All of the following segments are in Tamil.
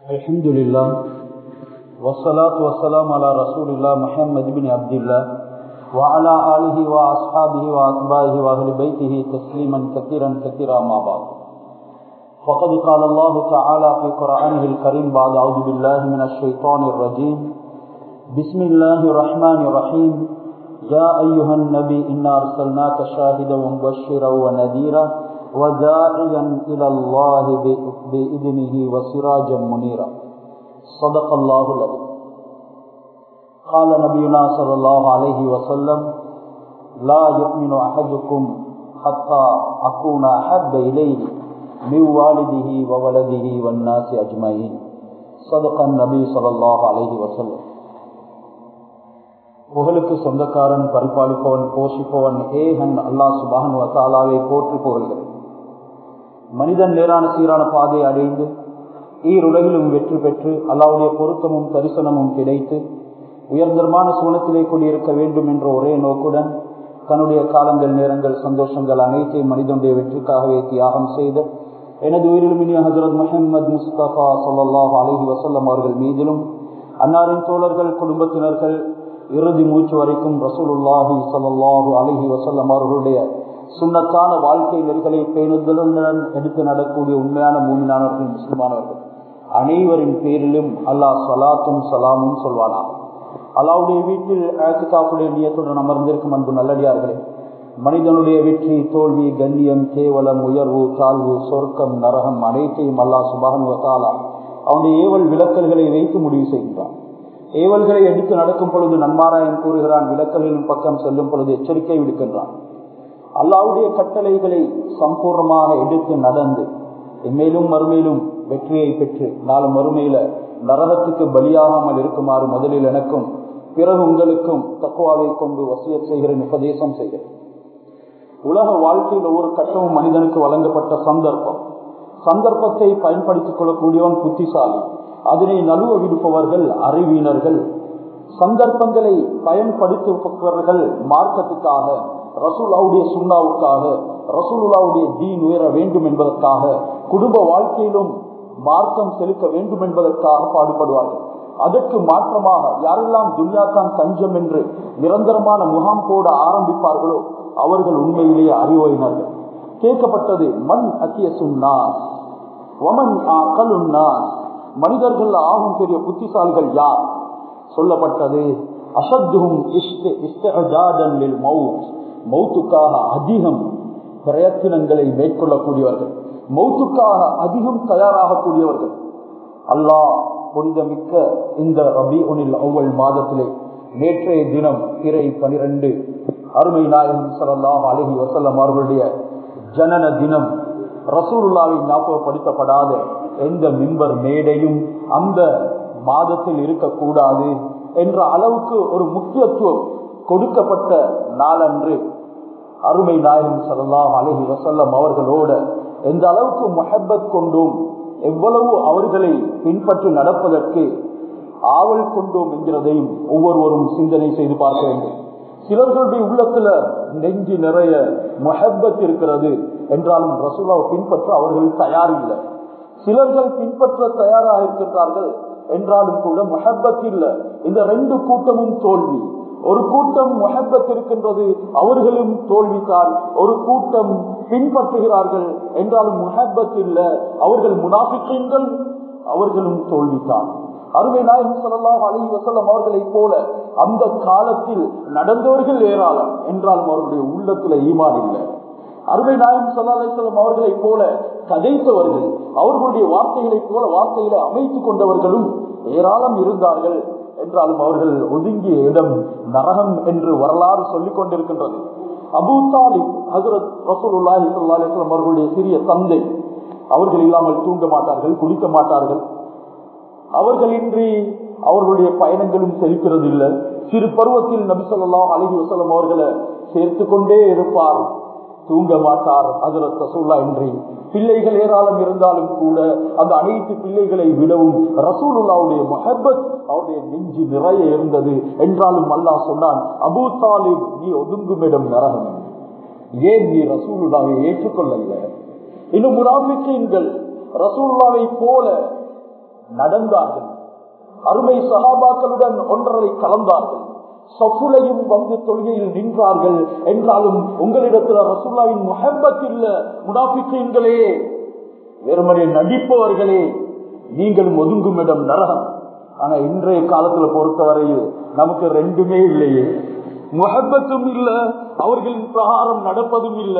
Alhamdulillah, wassalatu wassalamu ala rasulillah Muhammad ibn Abdullah wa ala alihi wa ashabihi wa atba'ihi wa ahli baitihi tasliman kathiran kathira ma ba'd. Faqad qala Allah ta'ala fi Qur'anihi al-Karim ba'da a'udhu billahi minash shaitanir rajim. Bismillahir rahmanir rahim. Ya ayyuhan nabi inna arsalnaka shahidan wa mubashiran wa nadhira وداعيا إلى الله بإذنه وسراجا منيرا صدق الله العظيم. قال نبينا صلى الله عليه وسلم لا يؤمن أحدكم حتى أكون أحب إليه من والده وولده والناس أجمعين صدق النبي صلى الله عليه وسلم. புகழுக்கு சொந்தக்காரன், பரிபாலிப்பவன், போஷிப்பவன் ஏகன் அல்லாஹ் சுப்ஹானஹு வ தஆலாவை போற்றி புகழ்கிறேன். மனிதன் நேரான சீரான பாதையை அடைந்து ஈருலகிலும் வெற்றி பெற்று அல்லாஹ்வுடைய பொருத்தமும் தரிசனமும் கிடைத்து உயர்ந்தரமான சூனத்திலே கூடியிருக்க வேண்டும் என்ற ஒரே நோக்குடன் தன்னுடைய காலங்கள், நேரங்கள், சந்தோஷங்கள் அனைத்தையும் மனிதனுடைய வெற்றிக்காகவே தியாகம் செய்த எனது உயிரிலுமினிய ஹஜ்ரத் முஹம்மது முஸ்தபா ஸல்லல்லாஹு அலைஹி வஸல்லம் அவர்கள் மீதிலும் அன்னாரின் தோழர்கள், குடும்பத்தினர்கள் இறுதி மூச்சு வரைக்கும் ரசூலுல்லாஹி ஸல்லல்லாஹு அலைஹி வஸல்லம் அவர்களுடைய சுன்னத்தான வாழ்க்கை நெறிகளை பேணுதலுடன் எடுத்து நடக்கூடிய உண்மையான மூமினானவர்கள், முஸ்லிமானவர்கள் அனைவரின் பேரிலும் அல்லாஹ் ஸலாத்தும் ஸலாமும் சொல்வானாக. அல்லாஹ்வுடைய வீட்டில் இஅ்திகாஃபுடைய நியத்துடன் அமர்ந்திருக்கும் அன்பு நல்லடியார்களே, மனிதனுடைய வெற்றி, தோல்வி, கண்ணியம், கேவலம், உயர்வு, தாழ்வு, சொர்க்கம், நரகம் அனைத்தையும் அல்லாஹ் சுப்ஹானஹு வ தஆலா அவனுடைய ஏவல் விலக்கல்களை வைத்து முடிவு செய்கின்றான். ஏவல்களை எடுத்து நடக்கும் பொழுது நன்மாராயம் கூறுகிறான், விலக்கல்களின் பக்கம் செல்லும் பொழுது எச்சரிக்கை விடுக்கின்றான். அல்லாஹ்வுடைய கட்டளைகளை சம்பூர்ணமாக எடுத்து நடந்து இம்மேலும் மறுமையிலும் வெற்றியை பெற்று நாலு மறுமையில நரகத்துக்கு பலியாகாமல் இருக்குமாறு முதலில் எனக்கும் பிறகு உங்களுக்கும் தக்வாவை கொண்டு வசியத் செய்கிறேன், உபதேசம் செய்கிறேன். உலக வாழ்க்கையில் ஒவ்வொரு கட்டமும் மனிதனுக்கு வழங்கப்பட்ட சந்தர்ப்பத்தை பயன்படுத்திக் கொள்ளக்கூடியவன் புத்திசாலி, அதனை நழுவ விடுப்பவர்கள் அறிவீனர்கள். சந்தர்ப்பங்களை பயன்படுத்துபவர்கள் மார்க்கத்துக்காக, ரசூலுல்லாஹ்வுடைய சுன்னாவுக்காக, ரசூலுல்லாஹ்வுடைய தீன் உயர வேண்டும் என்பதற்காக, குடும்ப வாழ்க்கையிலும் மார்க்கம் செலுத்த வேண்டும் என்பதற்காக பாடுபடுவார்கள். அதற்கு மாற்றமாக யாரெல்லாம் துன்யாத்தான் தஞ்சம் என்று நிரந்தரமான முகாம் போட ஆரம்பிப்பார்களோ அவர்கள் உண்மையிலேயே அறிவோயினர்கள். கேட்கப்பட்டது, மன் அக்கியசுன்னாஸ் வமன் அகலுன்னாஸ், மனிதர்கள் ஆகும் பெரிய புத்திசாலிகள் யார்? சொல்லப்பட்டது, அஷத்துஹும் இஸ்திஅஜாதன் லில் மௌத், மௌத்துக்காக அதிகம் பிரயத்தனங்களை மேற்கொள்ளக்கூடியவர்கள், மௌத்துக்காக அதிகம் தயாராகக்கூடியவர்கள். அல்லாஹ் புனிதமிக்க இந்த ரபீஉல் அவ்வல் மாதத்திலே நேற்றைய தினம் பிறை 12 அருமை நாயகம் ஸல்லல்லாஹு அலைஹி வஸல்லம் அவர்களுடைய ஜனன தினம். ரசூலுல்லாஹ்வை ஞாபகப்படுத்தப்படாத எந்த மிம்பர் மேடையும் அந்த மாதத்தில் இருக்கக்கூடாது என்ற அளவுக்கு ஒரு முக்கியத்துவம் கொடுக்கப்பட்ட நாளன்று அருமை நாயகம் ஸல்லல்லாஹு அலைஹி வஸல்லம் அவர்களோட எந்த அளவுக்கு முஹப்பத் கொண்டோம், எவ்வளவு அவர்களை பின்பற்றி நடப்பதற்கு ஆவல் கொண்டோம் என்கிறதையும் ஒவ்வொருவரும் சிந்தனை செய்து பார்க்க வேண்டும். சிலர்களுடைய உள்ளத்துல நெஞ்சு நிறைய முஹப்பத் இருக்கிறது என்றாலும் ரசூலுல்லாஹ்வை பின்பற்ற அவர்கள் தயாரில்லை. சிலர்கள் பின்பற்ற தயாராக இருக்கின்றார்கள் என்றாலும் கூட முஹப்பத் இல்லை. இந்த ரெண்டு கூட்டமும் தோல்வி. ஒரு கூட்டம் முஹப்பத் இருக்கின்றது, அவர்களும் தோல்விதான். ஒரு கூட்டம் பின்பற்றுகிறார்கள் என்றாலும் முஹப்பத் இல்லை, அவர்கள் முனாஃபிக்கீன்கள், அவர்களும் தோல்விதான். அருமை நாயகம் ஸல்லல்லாஹு அலைஹி வஸல்லம் அவர்களை போல அந்த காலத்தில் நடந்தவர்கள் ஏராளம் என்றாலும் அவர்களுடைய உள்ளத்துல ஈமான் இல்லை. அருமை நாயகம் ஸல்லல்லாஹு அலைஹி வஸல்லம் அவர்களை போல கதைத்தவர்கள், அவர்களுடைய வார்த்தைகளை போல வார்த்தைகளை அமைத்துக் கொண்டவர்களும் ஏராளம் இருந்தார்கள் என்றாலும் அவர்கள் ஒதுங்கிய இடம் நரகம் என்று வரலாறு சொல்லிக் கொண்டிருக்கின்றது. அபூ தாலிப் ஹஜ்ரத் ரசூலுல்லாஹி ஸல்லல்லாஹு அலைஹி வஸல்லம் அவர்களுடைய சிறிய தந்தை. அவர்கள் இல்லாமல் தூங்க மாட்டார்கள், குடிக்க மாட்டார்கள். அவர்களின்றி அவர்களுடைய பயணங்களும் செலுக்கிறது இல்லை. சிறு பருவத்தில் நபி ஸல்லல்லாஹு அலைஹி வஸல்லம் அவர்களை சேர்த்து கொண்டே இருப்பார், தூங்க மாட்டார். ஹஜ்ரத் ரசூலுல்லாஹ் இன்றி பிள்ளைகள் ஏராளம் இருந்தாலும் கூட அந்த அனைத்து பிள்ளைகளை விடவும் ரசூலுல்லாஹ்வுடைய முஹப்பத் அவருடைய நெஞ்சு நிறைய இருந்தது என்றாலும் அல்லாஹ் சொன்னான், அபூ தாலிப் நீ ஒதுங்குமிடம் நரகம், ஏன் நீ ரசூலுல்லாஹ்வை ஏற்றுக்கொள்ளவில்லை? இன்னும் முனாஃபிக்கீன்கள் ரசூலுல்லாஹ்வை போல நடந்தார்கள். அருமை சஹாபாக்களுடன் ஒன்றரை கலந்தார்கள். சஃபுலையும் வந்து தொழுகையில் நின்றார்கள். என்றாலும் உங்களிடத்தில் ரசூலுல்லாஹ்வின் முஹப்பத் இல்ல. முனாஃபிகீன்களே, வெறுமனே நடிப்பவர்களே, நீங்கள் ஒதுங்கும் இடம் நரகம். ஆனா இன்றைய காலத்துல பொறுத்தவரையில் நமக்கு ரெண்டுமே இல்லையே. முஹப்பத்தும் இல்ல, அவர்களின் பிரகாரம் நடப்பதும் இல்ல.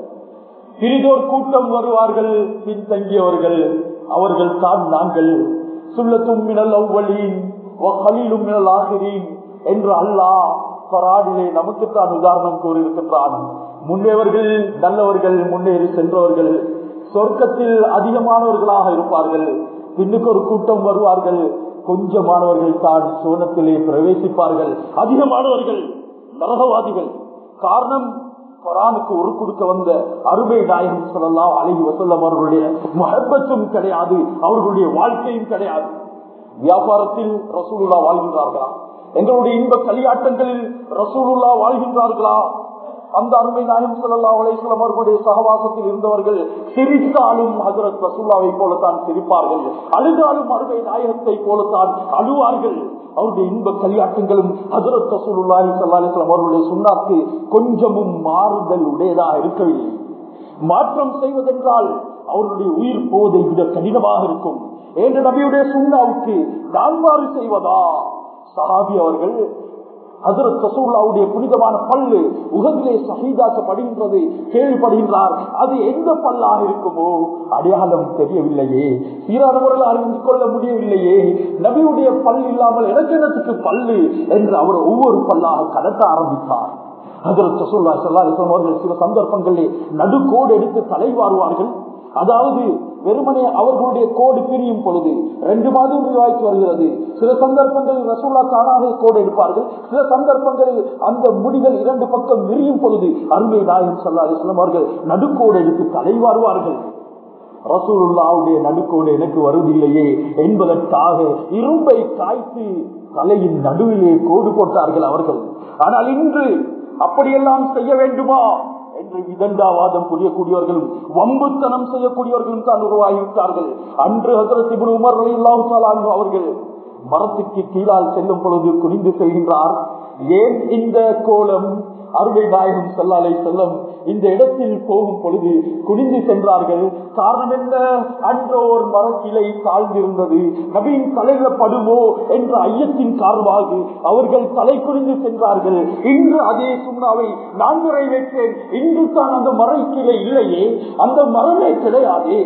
பிரிதோர் கூட்டம் வருவார்கள், பின்தங்கியவர்கள் அவர்கள் தான் நாங்கள். சுல்லத்தும் மினல் அவ்வலீன் வ கலீலும் மினல் ஆகிரீன் என்று அல்லாஹ் குர்ஆனிலே நமக்குத்தான் உதாரணம் கூறியிருக்கின்றான். முன்னேவர்கள் நல்லவர்கள், முன்னேறி சென்றவர்கள் சொர்க்கத்தில் அதிகமானவர்களாக இருப்பார்கள். பின்னுக்கு ஒரு கூட்டம் வருவார்கள், கொஞ்சமானவர்கள் தான் சோனத்திலே பிரவேசிப்பார்கள். அதிகமானவர்கள் நரகவாதிகள். காரணம், குர்ஆனுக்கு ஒரு கொடுக்க வந்த அருமை நாயகம் ஸல்லல்லாஹு அலைஹி வஸல்லம் அவர்களுடைய முஹப்பத்தும் கிடையாது, அவர்களுடைய வாழ்க்கையும் கிடையாது. வியாபாரத்தில் ரசூலுல்லாஹ் வாழ்கின்றார்களா? எங்களுடைய இன்ப களியாட்டங்களில் ரசூலுல்லாஹ் வாழ்கின்றார்களா? அந்த அருமை நாயகம் ஸல்லல்லாஹு அலைஹி வஸல்லம் அவர்களுடைய சகவாசத்தில் இருந்தவர்கள் சிரித்தாலும் ஹஜ்ரத் ரசூலுல்லாஹை போலத்தான் சிரிப்பார்கள், அழுதாலும் அருமை நாயகத்தை போலத்தான் அழுவார்கள். அவருடைய இன்ப களியாட்டங்களும் ஹஜ்ரத் ரசூலுல்லாஹி ஸல்லல்லாஹு அலைஹி வஸல்லம் அவர்களுடைய சுன்னாக்கு கொஞ்சமும் மாறுதல் உடையதாக இருக்கவில்லை. மாற்றம் செய்வதென்றால் அவர்களுடைய உயிர் போதை விட கடினமாக இருக்கும். என்ற நபியுடைய சுன்னாவுக்கு நான் மாறு செய்வதா? சஹாபி அவர்கள் ஹஜ்ரத் ரசூலுல்லாஹ்வுடைய புனிதமான பல்லு உஹதிலே ஷஹீதாக்கப்படுகின்றது கேள்விப்படுகின்றார். அது எந்த பல்லாக இருக்குமோ அடையாளம் தெரியவில்லையே, சீரான முறையில் அறிந்து கொள்ள முடியவில்லையே. நபியுடைய பல் இல்லாமல் எனக்கெனத்துக்கு பல்லு என்று அவர் ஒவ்வொரு பல்லாக கடத்த ஆரம்பித்தார். ஹஜ்ரத் ரசூலுல்லாஹி ஸல்லல்லாஹு அலைஹி வஸல்லம் அவர்கள் சில சந்தர்ப்பங்களில் நடுக்கோடு எடுத்து தலைவாருவார்கள். அதாவது வெறுமனே அவர்களுடைய கோடு பிரியும் பொழுது 2 மாதம் ரிவாயத் வருகிறது. சில சந்தர்ப்பங்களில் ரசூலுல்லாஹ் தானாக கோடு எடுப்பார்கள். சில சந்தர்ப்பங்களில் அந்த முடிகள் 2 பக்கம் விரியும் பொழுது அருமை நாயகம் ஸல்லல்லாஹு அலைஹி வஸல்லம் அவர்கள் நடுக்கோடு எடுத்து தலைவாருவார்கள். ரசூலுல்லாஹ்வுடைய நடுக்கோடு எனக்கு வருவதில்லையே என்பதற்காக இரும்பை காய்த்து தலையின் நடுவிலே கோடு போட்டார்கள் அவர்கள். ஆனால் இன்று அப்படியெல்லாம் செய்ய வேண்டுமா என்று விதண்டாவாதம் புரியக்கூடியவர்களும் வம்புத்தனம் செய்யக்கூடியவர்களும் தான் உருவாகிவிட்டார்கள். அன்று ஹஜ்ரத் இப்னு உமர் ரலியல்லாஹு தஆலா அன்ஹு அவர்கள் மரத்துக்கு கீழால் செல்லும் பொழுது குனிந்து செல்கின்றார். ஏன் இந்த கோலம்? அருமை நாயகம் ஸல்லல்லாஹு அலைஹி வஸல்லம் இந்த இடத்தில் போகும் பொழுது குனிந்து சென்றார்கள். காரணம் என்ன? அன்றோர் மரக்கிளை தாழ்ந்திருந்தது, நபியின் தலையில படுமோ என்ற ஐயத்தின் காரணமாக அவர்கள் தலை குனிந்து சென்றார்கள். இன்று அதே சுண்ணாவை நான் நிறைவேற்றேன். இன்று தான் அந்த மரக்கிளை இல்லையே, அந்த மரமே கிடையாதே.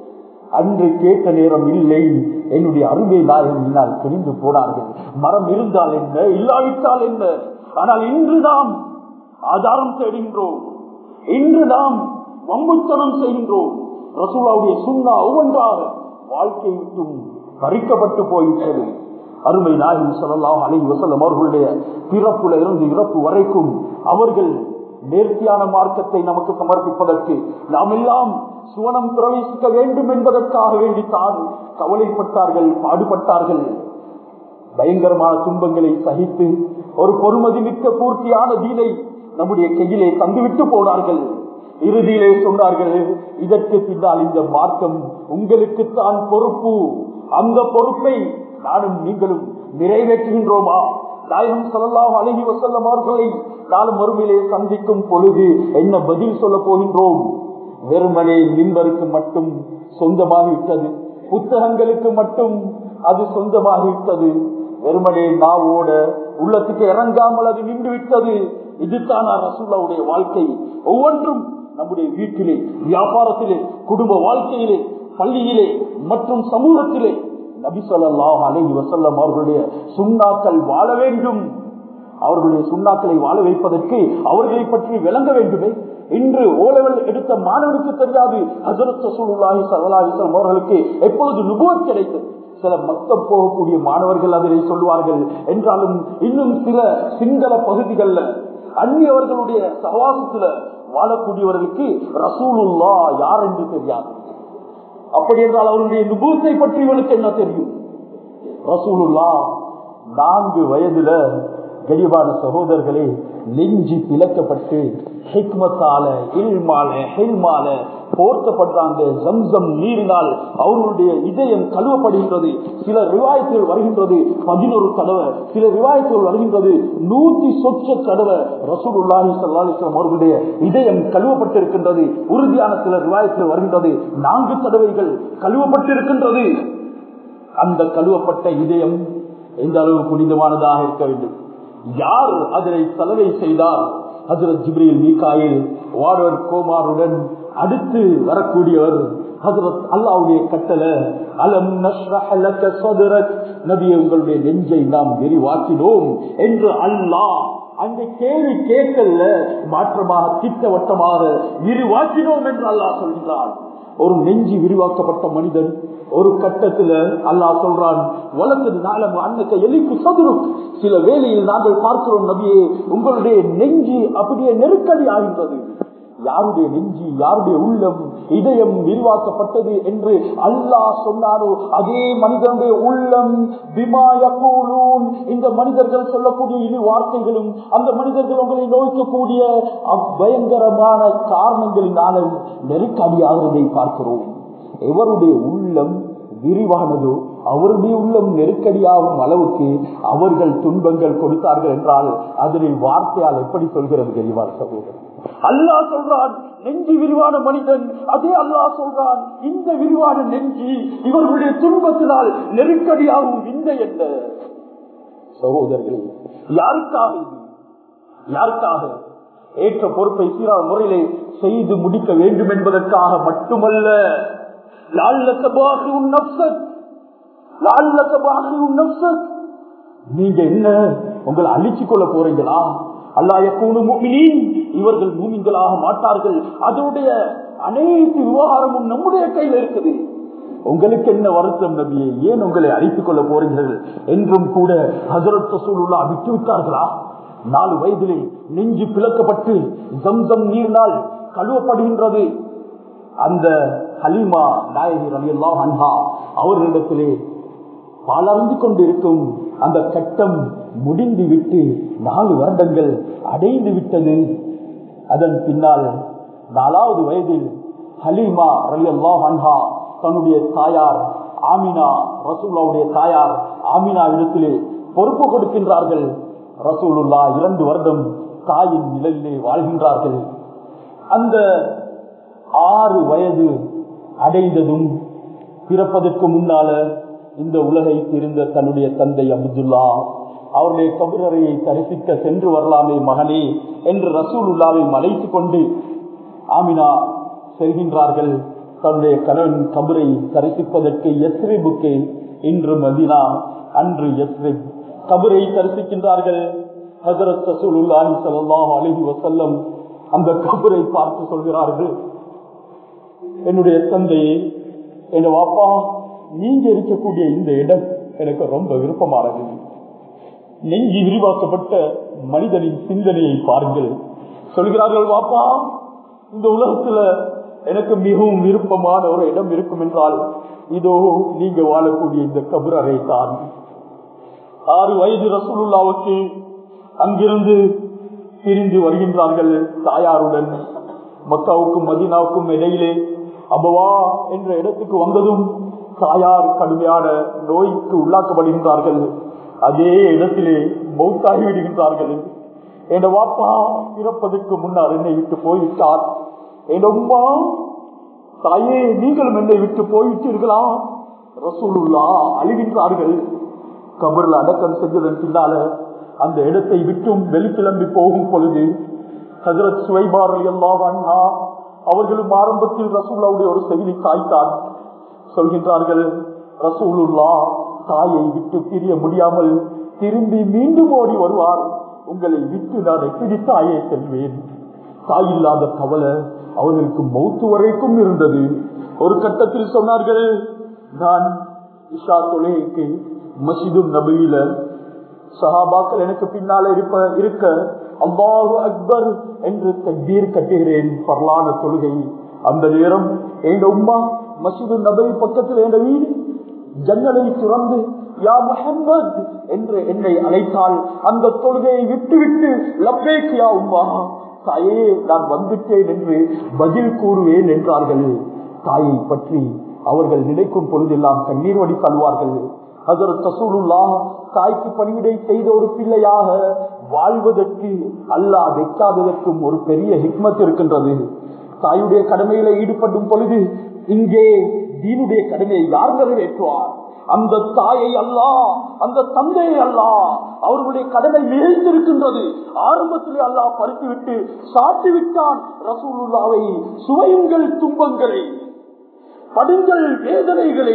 அன்று கேட்ட நேரம் இல்லை. என்னுடைய அருமை நாயகம் என்னால் குனிந்து போனார்கள். மரம் இருந்தால் என்ன, இல்லாவிட்டால் என்ன? ஆனால் இன்று நாம் ஆதாரம் தேடுகின்றோம், இன்று நாம் வம்புத்தனம் செய்கின்றோம். ரசூலுல்லாஹ்வுடைய சுன்னா ஒவ்வொன்றாக வாழ்க்கை விட்டும் பறிக்கப்பட்டு போய்விட்டது. அருமை நாயகம் ஸல்லல்லாஹு அலைஹி வஸல்லம் அவர்களுடைய பிறப்புல இருந்து இறப்பு வரைக்கும் அவர்கள் நேர்த்தியான மார்க்கத்தை நமக்கு சமர்ப்பிப்பதற்கு நாம் எல்லாம் சுவனம் பிரவேசிக்க வேண்டும் என்பதற்காக வேண்டித்தான் கவலைப்பட்டார்கள், பாடுபட்டார்கள். பயங்கரமான துன்பங்களை சகித்து ஒரு பொறுமதிமிக்க பூர்த்தியான தீனை நம்முடைய கையிலே தந்துவிட்டு போனார்கள். இறுதியிலே சொன்னார்கள், இதற்கு பின்னால் இந்த மார்க்கம் உங்களுக்குத்தான் பொறுப்பு. அந்த பொறுப்பை நானும் நீங்களும் நிறைவேற்றுகின்றோமா? நாயகம் ஸல்லல்லாஹு அலைஹி வஸல்லம் அவர்களை நாளும் மறுமையிலே சந்திக்கும் பொழுது என்ன பதில் சொல்ல போகின்றோம்? வெறுமனே மிம்பருக்கு மட்டும் சொந்தமாகிவிட்டது, புத்தகங்களுக்கு மட்டும் அது சொந்தமாகிவிட்டது. வெறுமனே நாவோட உள்ளத்துக்கு இறங்காமல் அது நின்று விட்டது. இதுதான் ரசூலுல்லாஹ்வுடைய வாழ்க்கை. ஒவ்வொன்றும் நம்முடைய வீட்டிலே, வியாபாரத்திலே, குடும்ப வாழ்க்கையிலே, பள்ளியிலே மற்றும் சமூகத்திலே நபி ஸல்லல்லாஹு அலைஹி வஸல்லம் அவர்களுடைய சுன்னாக்கள் வாழ வேண்டும். அவர்களுடைய சுன்னாக்களை வாழ வைப்பதற்கு அவர்களை பற்றி விளங்க வேண்டுமே. இன்று ஓலெவல் எடுத்த மாணவனுக்கு தெரியாது ஹஜ்ரத் ரசூலுல்லாஹி ஸல்லல்லாஹு அலைஹி வஸல்லம் அவர்களுக்கு எப்பொழுது நுபுவத் கிடைத்தது. சில மக்தப் போகக்கூடிய மாணவர்கள் அதனை சொல்வார்கள். என்றாலும் இன்னும் சில சிங்கள பகுதிகளில் அந்நியவர்களுடைய சகவாசத்துல வாழக்கூடியவர்களுக்கு ரசூலுல்லாஹ் யார் என்று தெரியாது. அப்படி என்றால் அவருடைய நுபுவத்தை பற்றி இவனுக்கு என்ன தெரியும்? ரசூலுல்லாஹ் 4 வயதுல கனிவான சகோதரர்களே நெஞ்சு பிளக்கப்பட்டு ஹிக்மத்தால இல்மால ஹில்மால போர்த்தப்படுறாங்க. ஜம்சம் நீரினால் அவர்களுடைய இதயம் கழுவப்படுகின்றது. சில ரிவாயத்துகள் வருகின்றது 11 தடவை, சில ரிவாயத்துகள் வருகின்றது 100 சொச்ச தடவை ரசூலுல்லாஹி ஸல்லல்லாஹு அலைஹி வஸல்லம் அவர்களுடைய இதயம் கழுவப்பட்டிருக்கின்றது. உறுதியான சில ரிவாயத்துகள் வருகின்றது 4 தடவைகள் கழுவப்பட்டிருக்கின்றது. அந்த கழுவப்பட்ட இதயம் எந்த அளவு புனிதமானதாக இருக்க வேண்டும். யார் அதனை சலவை செய்தார்? ஹஜ்ரத் ஜிப்ரீல் மீகாயில் வாடவர் கோமாருடன் அடுத்து வரக்கூடியவர் ஹஜ்ரத் அல்லாஹ்வுடைய கட்டளை, அலம் நஷ்ரஹ் லக ஸத்ரக், நபியே உங்களுடைய நெஞ்சை நாம் விரிவாக்கினோம் என்று அல்லாஹ் அந்த கேள்வி கேட்கல, மாற்றமாக திட்டவட்டமாக விரிவாக்கினோம் என்று அல்லாஹ் சொல்கிறான். ஒரு நெஞ்சு விரிவாக்கப்பட்ட மனிதன் ஒரு கட்டத்தில் அல்லாஹ் சொல்றான், வலக்கது நாளம் அன்னக்க எலிக்கு சதுரும், சில வேளையில் நாங்கள் பார்க்கிறோம் நபியே உங்களுடைய நெஞ்சு அப்படியே நெருக்கடி ஆகின்றது. யாருடைய நெஞ்சு, யாருடைய உள்ளம், இதயம் விரிவாக்கப்பட்டது என்று அல்லாஹ் சொன்னாரோ அதே மனிதனுடைய உள்ளம் பிமாயக்கூலூன், இந்த மனிதர்கள் சொல்லக்கூடிய இரு வார்த்தைகளும் அந்த மனிதர்கள் உங்களை நோய்க்கக்கூடிய பயங்கரமான காரணங்களினால நெருக்கடியாகிறதை பார்க்கிறோம். எவருடைய உள்ளம் விரிவானதோ அவருடைய உள்ளம் நெருக்கடியாகும் அளவுக்கு அவர்கள் துன்பங்கள் கொடுத்தார்கள் என்றால் அதனை வார்த்தையால் எப்படி சொல்கிறது தெரியுமா சகோதரர்? அல்லாஹ் சொல்றான் நெஞ்சு விரிவான மனிதன், அதே அல்லாஹ் சொல்றான் இந்த விரிவான நெஞ்சு இவர்களுடைய துன்பத்தினால் நெருக்கடியாகும் விந்தை என்ன சகோதரர்களே? யாருக்காக இது? யாருக்காக? ஏற்ற பொறுப்பை சீரான முறையிலே செய்து முடிக்க வேண்டும் என்பதற்காக மட்டுமல்ல. நீங்க என்ன உங்களை அழிச்சு கொள்ள போறீங்களா? அல்லாஹ் யகூனு முஃமினீன், இவர்கள் மூமின்களாக மாட்டார்கள். அதனுடைய அனைத்து விவகாரமும் நம்முடைய கையில் இருக்குது. உங்களுக்கு என்ன வருத்தம் நபியே, ஏன் உங்களை அழித்துக் கொள்ள போறீர்கள் என்றும் கூட ஹஜ்ரத் ரசூலுல்லாஹ் விட்டு விட்டார்களா? 4 வயதிலே நெஞ்சு பிளக்கப்பட்டு ஜம்சம் நீரினால் கழுவப்படுகின்றது. அந்த ஹலீமா நாயகி ரலியல்லாஹு அன்ஹா அவர்களிடத்திலே பாலறிந்து கொண்டிருக்கும் அந்த கட்டம் முடிந்து விட்டு 4 வருடங்கள் அடைந்து விட்டது. அதன் பின்னால் 4வது வயதில் ஹலீமா ரலியல்லாஹு அன்ஹா தன்னுடைய தாயார் ஆமினா, ரசூலுல்லாஹ்வுடைய தாயார் ஆமினா இடத்திலே பொறுப்பு கொடுக்கின்றார்கள். ரசூலுல்லாஹ் 2 வருடம் தாயின் நிலையிலே வாழ்கின்றார்கள். அந்த 6 வயது அடைந்ததும் பிறப்பதற்கு முன்னால இந்த உலகை தெரிந்த தன்னுடைய தந்தை அப்துல்லா அவருடைய கபரறையை தரிசிக்க சென்று வரலாமே மகனே என்று ரசூலுல்லாவை அழைத்துக் கொண்டு ஆமினா செல்கின்றார்கள். தன்னுடைய கணவன் கபரை தரிசிப்பதற்கு யஸ்ரிபுக்கு, இன்று மதீனா அன்று யஸ்ரிப், கபரை தரிசிக்கின்றார்கள். ஹஜ்ரத் ரசூலுல்லாஹி ஸல்லல்லாஹு அலைஹி வஸல்லம் அந்த கபரை பார்த்து சொல்கிறார்கள், என்னுடைய தந்தையே, என் வாப்பா, நீங்க இருக்கக்கூடிய இந்த இடம் எனக்கு ரொம்ப விருப்பமானது. நெஞ்சு விரிவாக்கப்பட்ட மனிதனின் சிந்தனையை பாருங்கள். சொல்கிறார்கள், வாப்பா, இந்த உலகத்துல எனக்கு மிகவும் விருப்பமான ஒரு இடம் இருக்கும் என்றால் இதோ நீங்க வாழக்கூடிய இந்த கபரை தான். 6 வயது ரசூலுல்லாவுக்கு அங்கிருந்து பிரிந்து வருகின்றார்கள் தாயாருடன். மக்காவுக்கும் மதீனாவுக்கும் இடையிலே அபவா என்ற இடத்துக்கு வந்ததும் தாயார் கடுமையான நோய்க்கு உள்ளாக்கப்படுகின்றார்கள். அதே இடத்திலே மௌத்தாகி விடுகின்றார்கள். என் வாப்பா பிறப்பதற்கு முன்னால் என்னை விட்டு போய்விட்டார். என் அம்மா, தாயே, நீங்களும் என்னை விட்டு போய்விட்டீர்களா? ரசூலுல்லாஹ் அழுகின்றார்கள். கபர்ல அடக்கம் செஞ்சதன் பின்னால அந்த இடத்தை விட்டும் வெளிக்கிளம்பி போகும் பொழுது ஹஜ்ரத் சுவைபா ரலியல்லாஹு அன்ஹா அவர்களும் ஆரம்பத்தில் ரசூலுல்லாஹ்வுடைய ஒரு செவிலி தாய்தான். சொல்கின்றார்கள், ரசூலுல்லாஹ் தாயை விட்டு பிரிய முடியாமல் திரும்பி மீண்டும் ஓடி வருவார். உங்களை விட்டு நான் எப்படி தாயை செல்வேன்? தாயில்லாத கவலை அவர்களுக்கு மௌத்து வரைக்கும் இருந்தது. ஒரு கட்டத்தில் சொன்னார்கள், நான் இஷா தொழுகைக்கு மஸ்ஜிது நபவியில சஹாபாக்கள் எனக்கு பின்னால இருக்க அல்லாஹு அக்பர் என்று தக்பீர் கட்டுகிறேன், பரலான தொழுகை. அந்த நேரம் எங்க உம்மா மஸ்ஜிது நபவி பக்கத்தில் எங்க வீடு ஜன்னலை திறந்து யா முஹம்மத் என்று என்னை அழைத்தால் அந்த தொழுகையை விட்டுவிட்டு லப்பேக் யா உம்மா, தாயே நான் வந்துட்டேன் என்று பதில் கூறுவேன் என்றார்கள். தாயை பற்றி அவர்கள் நினைக்கும் பொழுதெல்லாம் கண்ணீர் வடி தள்ளுவார்கள். ஹஜ்ரத் ரசூலுல்லாஹ் தாய்க்கு பணிவிடை செய்த ஒரு பிள்ளையாக வாழ்வதற்கு அல்லாஹ் வைக்காததற்கும் ஒரு பெரிய ஹிக்மத் இருக்கின்றது. தாயுடைய கடமையில ஈடுபடும் பொழுது இங்கே தீனுடைய கடமையை யார் நிறைவேற்றுவார்? அந்த தாயை அல்லாஹ், அந்த தந்தையை அல்லாஹ் அவர்களுடைய கடமை மிகைத்திருக்கின்றது. ஆரம்பத்திலே அல்லாஹ் பறித்துவிட்டு சாட்டிவிட்டான் ரசூலுல்லாவை. சுவையுங்கள் துன்பங்களை, படுங்கள் வேதனைகளை.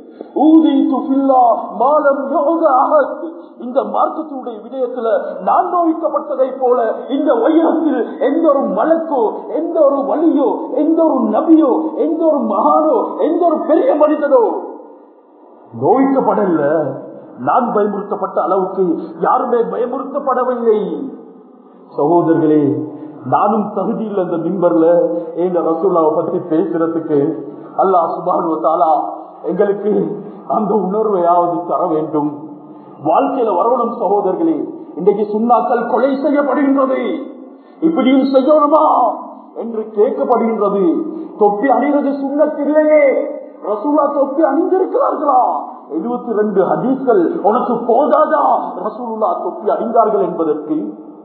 இந்த மார்க்கத்தினுடைய விடயத்துல நான் நோய்க்கப்பட்டதை போல இந்த வைரத்தில் எந்த ஒரு மலக்கோ, எந்த ஒரு வலியோ, எந்த ஒரு நபியோ, எந்த ஒரு மகானோ, எந்த ஒரு பெரிய மனிதனோ நோய்க்கப்படல. நான் பயமுறுத்தப்பட்ட அளவுக்கு யாருமே பயமுறுத்தப்படவில்லை. சகோதரர்களே, நானும் தகுதியில் அந்த மிம்பர்ல எங்க ரசூலுல்லாஹ் பற்றி பேசுறதுக்கு அல்லாஹ் சுப்ஹானஹு வ தஆலா எங்களுக்கு அந்த உணர்வையாவது தர வேண்டும். வாழ்க்கையில வரணும் சகோதரர்களே. இன்றைக்கு சுன்னாக்கள் கொலை செய்யப்படுகின்றது. இப்படியும் செய்யணுமா என்று கேட்கப்படுகின்றது. தொப்பி அணிவது சுன்னத் இல்லையே, ரசூலுல்லாஹ் தொப்பி அணிந்திருக்கிறார்களா? 72 ஹதீஸ்கள் உனக்கு போதாதா ரசூலுல்லாஹ் தொப்பி அணிந்தார்கள் என்பதற்கு?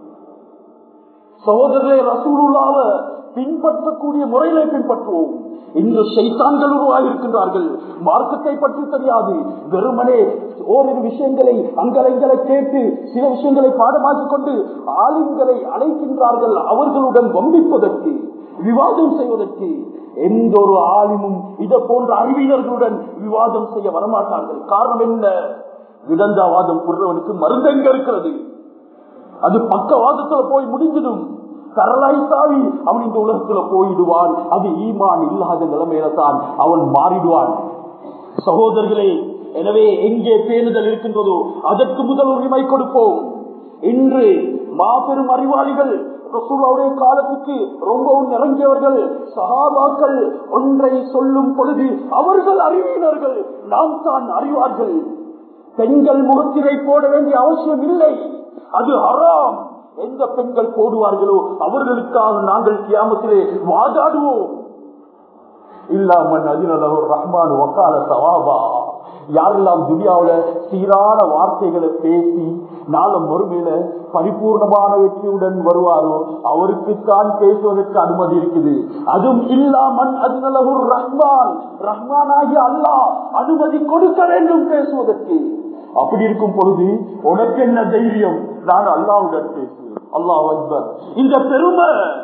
சகோதரர்களே, ரசூலுல்லாஹ்வை பின்பற்றக்கூடிய முறையிலே பின்பற்றுவோம். இன்று ஷைத்தான்கள் உருவாகியிருக்கின்றார்கள். மார்க்கத்தை பற்றி தெரியாது, வெறுமனே ஓரிரு விஷயங்களை அங்கலைங்களை கேட்டு சில விஷயங்களை பாடமாக்கிக் கொண்டு ஆளுங்களை அழைக்கின்றார்கள் அவர்களுடன் வம்பிப்பதற்கு, விவாதம் செய்வதற்கு. எந்த ஒரு ஆலிமும் இதை போன்ற அறிவியர்களுடன் விவாதம் செய்ய வரமாட்டார்கள். காரணம் என்ன? விதந்தாவாதம் புரிறவனுக்கு மருந்து எங்க இருக்கிறது? அது பக்கவாதத்துல போய் முடிஞ்சிடும். கரலாய் தாவி அவன் இந்த உலகத்துல போயிடுவான். அது ஈமான் இல்லாத நிலைமையில தான் அவன் மாறிடுவான். சகோதரர்களே, எனவே எங்கே பேணுதல் இருக்கின்றதோ அதற்கு முதல் உரிமை கொடுப்போம். இன்று மாபெரும் அறிவாளிகள், ரசூலுல்லாஹ்வுடைய காலத்துக்கு ரொம்பவும் இறங்கியவர்கள், சஹாபாக்கள் ஒன்றை சொல்லும் பொழுது அவர்கள் அறிவியினர்கள், நாம் தான் அறிவார்கள். பெண்கள் முகத்திரை போட வேண்டிய அவசியம் இல்லை, அது ஹராம். எந்த பெண்கள் போடுவார்களோ அவர்களுக்காக நாங்கள் கியாமத்திலே வாதாடுவோம். இல்லாமல் அதினலஹு ரஹ்மான் வகால தவாபா. யாரெல்லாம் துனியாவுல சீரான வார்த்தைகளை பேசி நாளை மறுமையில பரிபூர்ணமான வெற்றியுடன் வருவாரோ அவருக்குத்தான் பேசுவதற்கு அனுமதி இருக்குது. அதுவும் இல்லாமல் அதினலஹு ரஹ்மான், ரஹ்மானாகிய அல்லாஹ் அனுமதி கொடுக்க வேண்டும் பேசுவதற்கு. அப்படி இருக்கும் பொழுது உனக்கு என்ன தைரியம் நான் அல்லாஹ்வுடன் பேசுவேன்? அல்லாஹ் அக்பர். இந்த பெருமை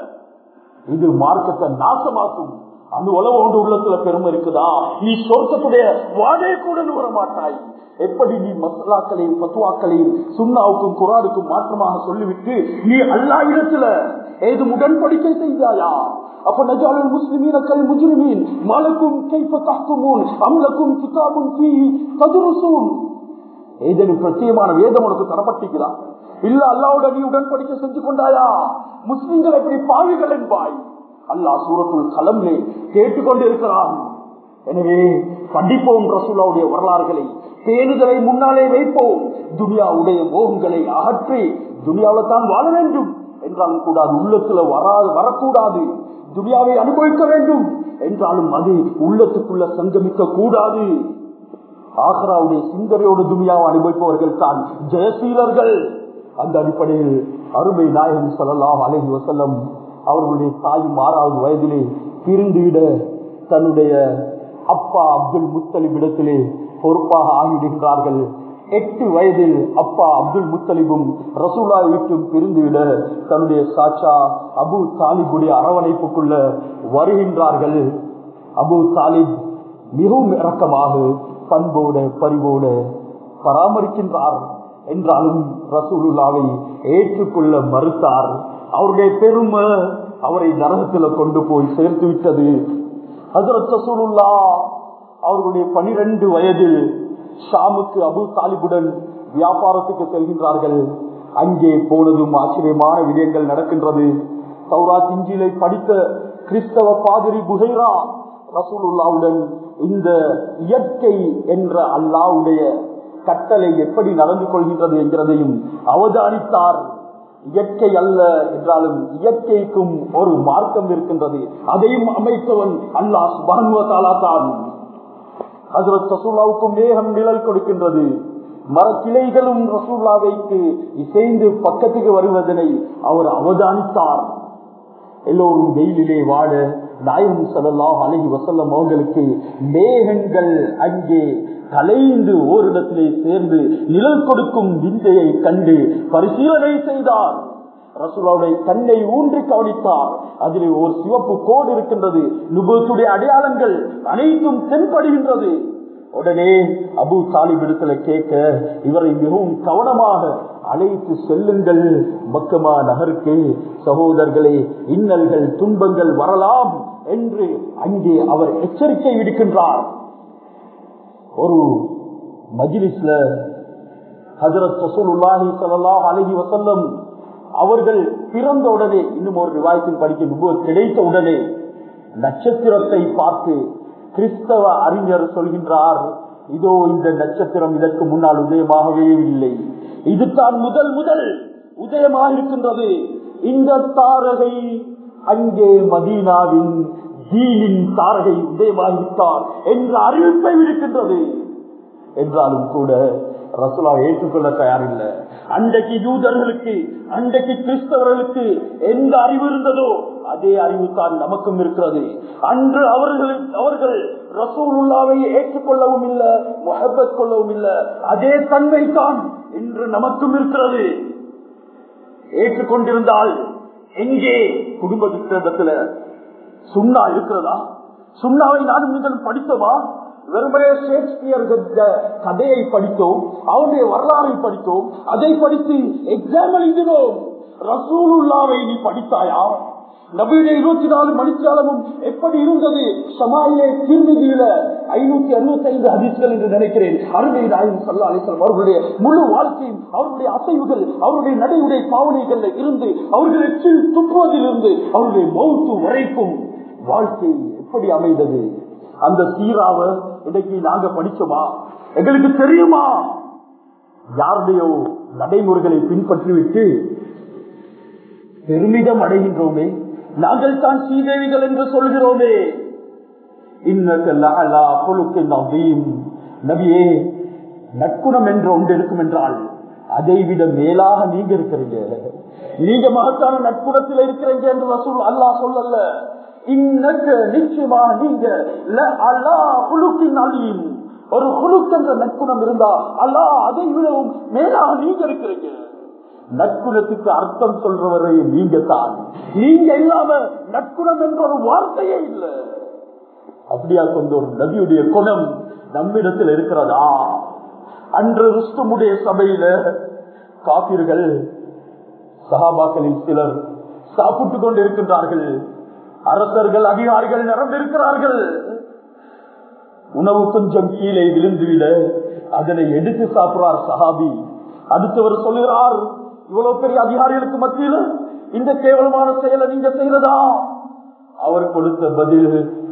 இது மார்க்கத்தை நாசமாக்கும். அந்த உலக ஒன்று உள்ளத்துல பெருமை இருக்குதா? நீ சொர்க்கத்துடைய வாடே கூட வர மாட்டாய். எப்படி நீ மசாலாக்களையும் பத்துவாக்களையும் சுன்னாவுக்கும் குரானுக்கும் மாற்றமாக சொல்லிவிட்டு நீ அல்லாஹ் இடத்துல ஏதும் உடன்படிக்கை செய்தாயா? அப்ப நஜாலுல் முஸ்லிமீன கல் முஜ்ரிமீன் மலக்கும் கைஃப தஹ்குமூன் அம்லக்கும் கிதாபுன் ஃபீஹி ததுருஸூன். ஏதேனும் பிரத்யேகமான வேதம் உனக்கு தரப்பட்டிருக்கிறா? இல்ல அல்லாஹ்வோட நீ உடன்படிக்கை செஞ்சு கொண்டாயா? முஸ்லிம்கள் எப்படி பாவிகள் என்பாய்? அல்லாஹ் சூரத்துல் கலம்லே கேட்டுக்கொண்டு இருக்கிறான். எனவே படிப்போம் ரசூலுல்லாஹ்வுடைய வரலாறுகளை, பேணுதலை முன்னாலே வைப்போம். துனியாவுடைய மோகங்களை அகற்றி துனியாவில் தான் வாழ வேண்டும் என்றாலும் கூடாது, உள்ளத்துல வரக்கூடாது. துனியாவை அனுபவிக்க வேண்டும் என்றாலும் அது உள்ளத்துக்குள்ள சங்கமிக்க கூடாது. ஆக்ராவுடைய சிந்தனையோடு துனியாவை அனுபவிப்பவர்கள் தான் ஜெயசீலர்கள். அந்த அடிப்படையில் அருமை நாயகம் ஸல்லல்லாஹு அலைஹி வஸல்லம் அவர்களுடைய தாயும் 6வது வயதிலே பிரிந்துவிட தன்னுடைய அப்பா அப்துல் முத்தலிப் இடத்திலே பொறுப்பாக ஆகிவிடுகிறார்கள். 8 வயதில் அப்பா அப்துல் முத்தலிபும் ரசூலுல்லாஹை விட்டு பிரிந்துவிட தன்னுடைய சாச்சா அபு தாலிபுடைய அரவணைப்புக்குள்ள வருகின்றார்கள். அபு தாலிப் மிகவும் இரக்கமாக பண்போட பரிவோட பராமரிக்கின்றார். என்றாலும் ரசூலுல்லாஹை ஏற்றுக்கொள்ள மறுத்தார். அவருடைய பெருமை அவரை நரகத்தில் கொண்டு போய் சேர்த்து விட்டது. ஹஜ்ரத் ரசூலுல்லாஹ் அவர்களுடைய 12 வயதில் ஷாமுக்கு அபு தாலிபுடன் வியாபாரத்துக்கு செல்கின்றார்கள். அங்கே போனதும் ஆச்சரியமான விடயங்கள் நடக்கின்றது. தௌராத் இஞ்சிலை படித்த கிறிஸ்தவ பாதிரி புகைரா ரசூலுல்லாஹ்வுடன் இந்த இயற்கை என்ற அல்லாஹ்வுடைய கட்டளை எப்படி நடந்து கொள்கின்றது என்கிறதையும் அவதானித்தார். இயற்கை அல்ல என்றாலும் இயற்கைக்கும் ஒரு மார்க்கம் இருக்கின்றது, அதையும் அமைத்தவன் அல்லாஹ் சுப்ஹானஹு வ தஆலா தான். ஹஜ்ரத் ரசூலுல்லாஹ்வுக்கும் மேகம் நிழல் கொடுக்கின்றது, மரக்கிளைகளும் ரசூலுல்லாஹ்வுக்கு இசைந்து பக்கத்துக்கு வருவதனை அவர் அவதானித்தார். எல்லோரும் வெயிலிலே வாட நாயகம் ஸல்லல்லாஹு அலைஹி வஸல்லம் அவர்களுக்கு மேகங்கள் அங்கே கலைந்து ஓரிடத்திலே சேர்ந்து நிழல் கொடுக்கும் விந்தையை கண்டு பரிசீலனை செய்தார். ரசூலுல்லாஹ்வுடைய கண்ணை ஊன்றி கவனித்தார். அதிலே ஒரு சிவப்பு கோடு இருக்கின்றது, நுபுவத்துடைய அடையாளங்கள் அனைத்தும் தென்படுகின்றது. உடனே அபூ தாலிப் இடத்துல கேட்க, இவரை மிகவும் கவனமாக அழைத்து செல்லுங்கள் மக்கமா நகருக்கு, சகோதரர்களே இன்னல்கள் துன்பங்கள் வரலாம் என்று அங்கே அவர் எச்சரிக்கை விடுக்கின்றார். ஒரு மஜ்லிஸ்ல ஹஜ்ரத் ரசூலுல்லாஹி ஸல்லல்லாஹு அலைஹி வஸல்லம் அவர்கள் பிறந்த உடனே, இன்னும் ஒரு ரிவாயத்தில் படிக்க நுபுவத் கிடைத்த உடனே நட்சத்திரத்தை பார்த்து கிறிஸ்தவ அறிஞர் சொல்கின்றார், இதோ இந்த நட்சத்திரம் இதற்கு முன்னால் உதயமாகவே இல்லை, இதுதான் முதல் உதயமாக இருக்கின்றது. இந்த தாரகை அங்கே மதீனாவின் தீனின் தாரகை உதயமாகிவிட்டார் என்ற அறிவிப்பை விடுக்கின்றது. என்றாலும் கூட ரசூலுல்லாஹ் ஏற்றுக்கொள்ள தயாரில்லை. அன்றைக்கு யூதர்களுக்கு, அன்றைக்கு கிறிஸ்தவர்களுக்கு எந்த அறிவு இருந்ததோ அதே அறிவு தான் நமக்கும் இருக்கிறது. அன்று அவர்கள் ரசூலுல்லாஹ்வை ஏற்றுக்கொள்ளவும் இல்லை, முஹப்பத் கொள்ளவும் இல்லை. அதே தன்மை தான் இன்று நமக்கும் இருக்கிறது. ஏற்றுக்கொண்டிருந்தால் எங்கே குடும்பத்திடத்துல சுன்னா இருக்கிறதா? சுன்னாவை நானும் நீங்கள் படித்தோமா? வெறுமனே ஷேக்ஸ்பியர் கதையை படித்தோம், அவருடைய வரலாறை படித்தோம், அதை படித்து எக்ஸாம் எழுதினோம். ரசூலுல்லாஹ்வை நீ படித்தாயா? நபியுடைய 24 மணித்தியாலமும் எப்படி இருந்தது? ஷமாயிலே திர்மிதியில 565 ஹதீஸ்கள் என்று நினைக்கிறேன். அருமை நாயகம் ஸல்லல்லாஹு அலைஹி வஸல்லம் அவர்களுடைய முழு வாழ்க்கையும், அவருடைய அசைவுகள், அவருடைய நடைமுறை பாவனைகள் இருந்து, அவர்கள் எச்சில் துப்புவதிலிருந்து அவருடைய மௌத்து வரைக்கும் வாழ்க்கை எப்படி அமைந்தது? அந்த சீராவை இன்னைக்கு நாங்க படிச்சோமா? எங்களுக்கு தெரியுமா? யாருடையோ நடைமுறைகளை பின்பற்றிவிட்டு பெருமிதம் அடைகின்றோமே, நாங்கள் தான் சீதேவிகள் என்று சொல்கிறோமே. நபியே, நற்குணம் என்று ஒன்று இருக்கும் என்றால் அதை விட மேலாக நீங்க இருக்கிறீங்க, நீங்க மகத்தான நற்குணத்தில் இருக்கிறீங்க என்று ரசூல் அல்லாஹ் சொல்லல. நிச்சயமாக நீங்க ஒரு குலுக் என்ற நற்குணம் இருந்தா அல்லாஹ் அதை விடவும் மேலாக நீங்க இருக்கிறீங்க. நற்குணத்துக்கு அர்த்தம் சொல்றவரை நீங்க தான், நீங்க இல்லாம நற்குணம் என்ற ஒரு வார்த்தையே இல்லை. அப்படியா கொண்ட ஒரு நபியுடைய குணம் நம்மிடத்தில் இருக்கிறதா? அன்று ருஸ்தமுடைய சபையில காபிர்கள் சஹாபாக்களில் சிலர் சாப்பிட்டுக் கொண்டிருக்கின்றார்கள். அரசர்கள் அதிகாரிகள் நிரம்பிருக்கிறார்கள். உணவு கொஞ்சம் கீழே விழுந்துவிட அதனை எடுத்து சாப்பிடுறார் சஹாபி. அடுத்தவர் சொல்லுகிறார், இவ்வளவு பெரிய அதிகாரிகளுக்கு மத்தியில் இந்த கேவலமான செயலை நீங்க செய்யறதா? அவர் கொடுத்த பதில்,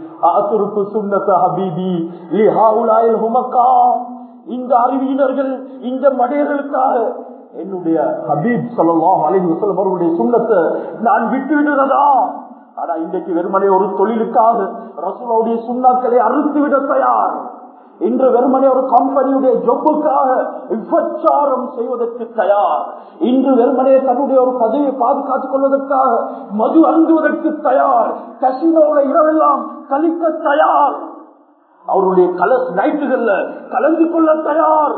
இந்த அறிவியினர்கள், இந்த மடையர்களுக்காக என்னுடைய ஹபீப் ஸல்லல்லாஹு அலைஹி வஸல்லம் அவருடைய சுன்னத்தை நான் விட்டு விடுறதா? ஆனா இன்றைக்கு வெறுமனே ஒரு தொழிலுக்காக ரசூலுடைய சுன்னாக்களை அறுத்து விட தயார். இன்று வெறுமனே ஒரு கம்பெனியுடைய ஜொப்புக்காக விபச்சாரம் செய்வதற்கு தயார். இன்று வெறுமனே தன்னுடைய ஒரு பதவியை பாதுகாத்துக் கொள்வதற்காக மது அருந்துவதற்கு தயார். கசினோட இரவெல்லாம் கழிக்க தயார். அவருடைய கலஸ் நைட்டுகள்ல கலந்து கொள்ள தயார்.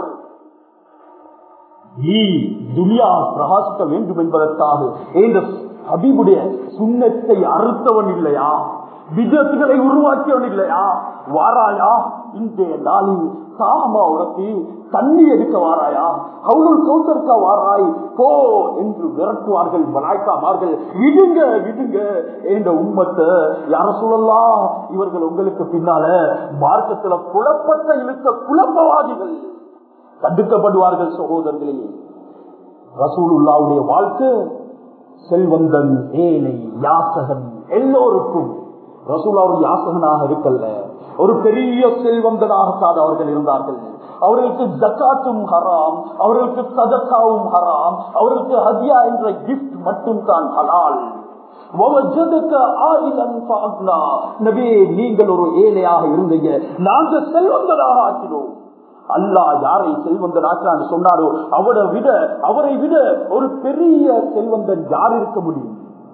துனியா பிரகாசிக்க வேண்டும் என்பதற்காக ஹபீபுடைய சுன்னத்தை அறுத்தவன் இல்லையா? விதத்துகளை உருவாக்கியவன் இல்லையா? வாராயா இன்றைய நாளில் தாமா உனக்கு தண்ணி எடுக்க வாராயா? அவளுள் கௌசர்க்கா வாராய் போ என்று விரட்டுவார்கள் மலாய்க்காமார்கள். விடுங்க விடுங்க என்ற உம்மத்தை யார சொல்லலாம்? இவர்கள் உங்களுக்கு பின்னால மார்க்கத்துல குழப்பத்தை இழுத்த குழப்பவாதிகள் தடுக்கப்படுவார்கள். சகோதரர்களே, ரசூலுல்லாஹ்வுடைய வாழ்க்கை செல்வந்தன், ஏழை, யாசகன் எல்லோருக்கும் ரசூலுல்லாஹ் யாசகனாக இருக்கல்ல, ஒரு பெரிய செல்வந்தனாகத்தான் அவர்கள் இருந்தார்கள். அவர்களுக்கு ஜகாத்தும் ஹராம், அவர்களுக்கு சதகாவும் ஹராம், அவர்களுக்கு ஹதியா என்ற கிஃப்ட் மட்டும் தான் ஹலால். நபியே, நீங்கள் ஒரு ஏழையாக இருந்தீங்க, நாங்கள் செல்வந்தனாக ஆக்கினோம். அல்லாஹ் யாரை செல்வந்தனாக்கிறான்னு சொன்னாரோ அவரை விட ஒரு பெரிய செல்வந்தன் யார் இருக்க முடியும்?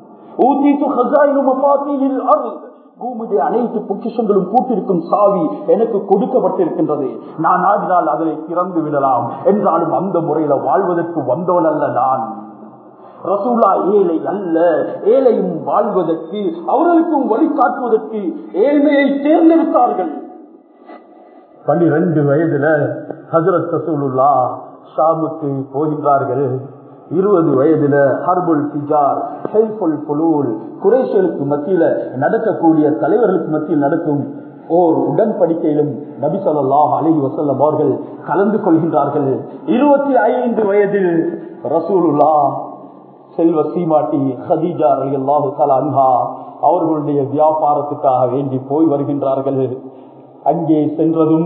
பூமியுடைய அனைத்து பொக்கிஷங்களும் பூட்டிருக்கும் சாவி எனக்கு கொடுக்கப்பட்டிருக்கின்றது. நான் ஆடினால் அதனை திறந்து விடலாம் என்றாலும் அந்த முறையில வாழ்வதற்கு வந்தவன் அல்ல நான். ரசூலா ஏழை அல்ல. ஏழையும் வாழ்வதற்கு, அவர்களுக்கும் வழிகாட்டுவதற்கு ஏழ்மையை தேர்ந்தெடுத்தார்கள். 12 வயதுல ஹஜ்ரத் ரசூலுல்லாஹ் ஷாமுக்கு போகின்றார்கள். 20 வயதுல ஹர்புல் திஜார், ஹெல்ஃபுல் புலூல், குறைஷிகளுக்கு மத்தியில நடக்கக்கூடிய தலைவர்களுக்கு மத்தியில் நடக்கும் ஓர் உடன்படிக்கையிலும் நபி ஸல்லல்லாஹு அலைஹி வஸல்லம் அவர்கள் கலந்து கொள்கின்றார்கள். 25 வயதில் ரசூலுல்லாஹ் செல்வ சீமாட்டி ஹதீஜா ரலியல்லாஹு தஆலா அன்ஹா அவர்களுடைய வியாபாரத்துக்காக வேண்டி போய் வருகின்றார்கள். அங்கே சென்றதும்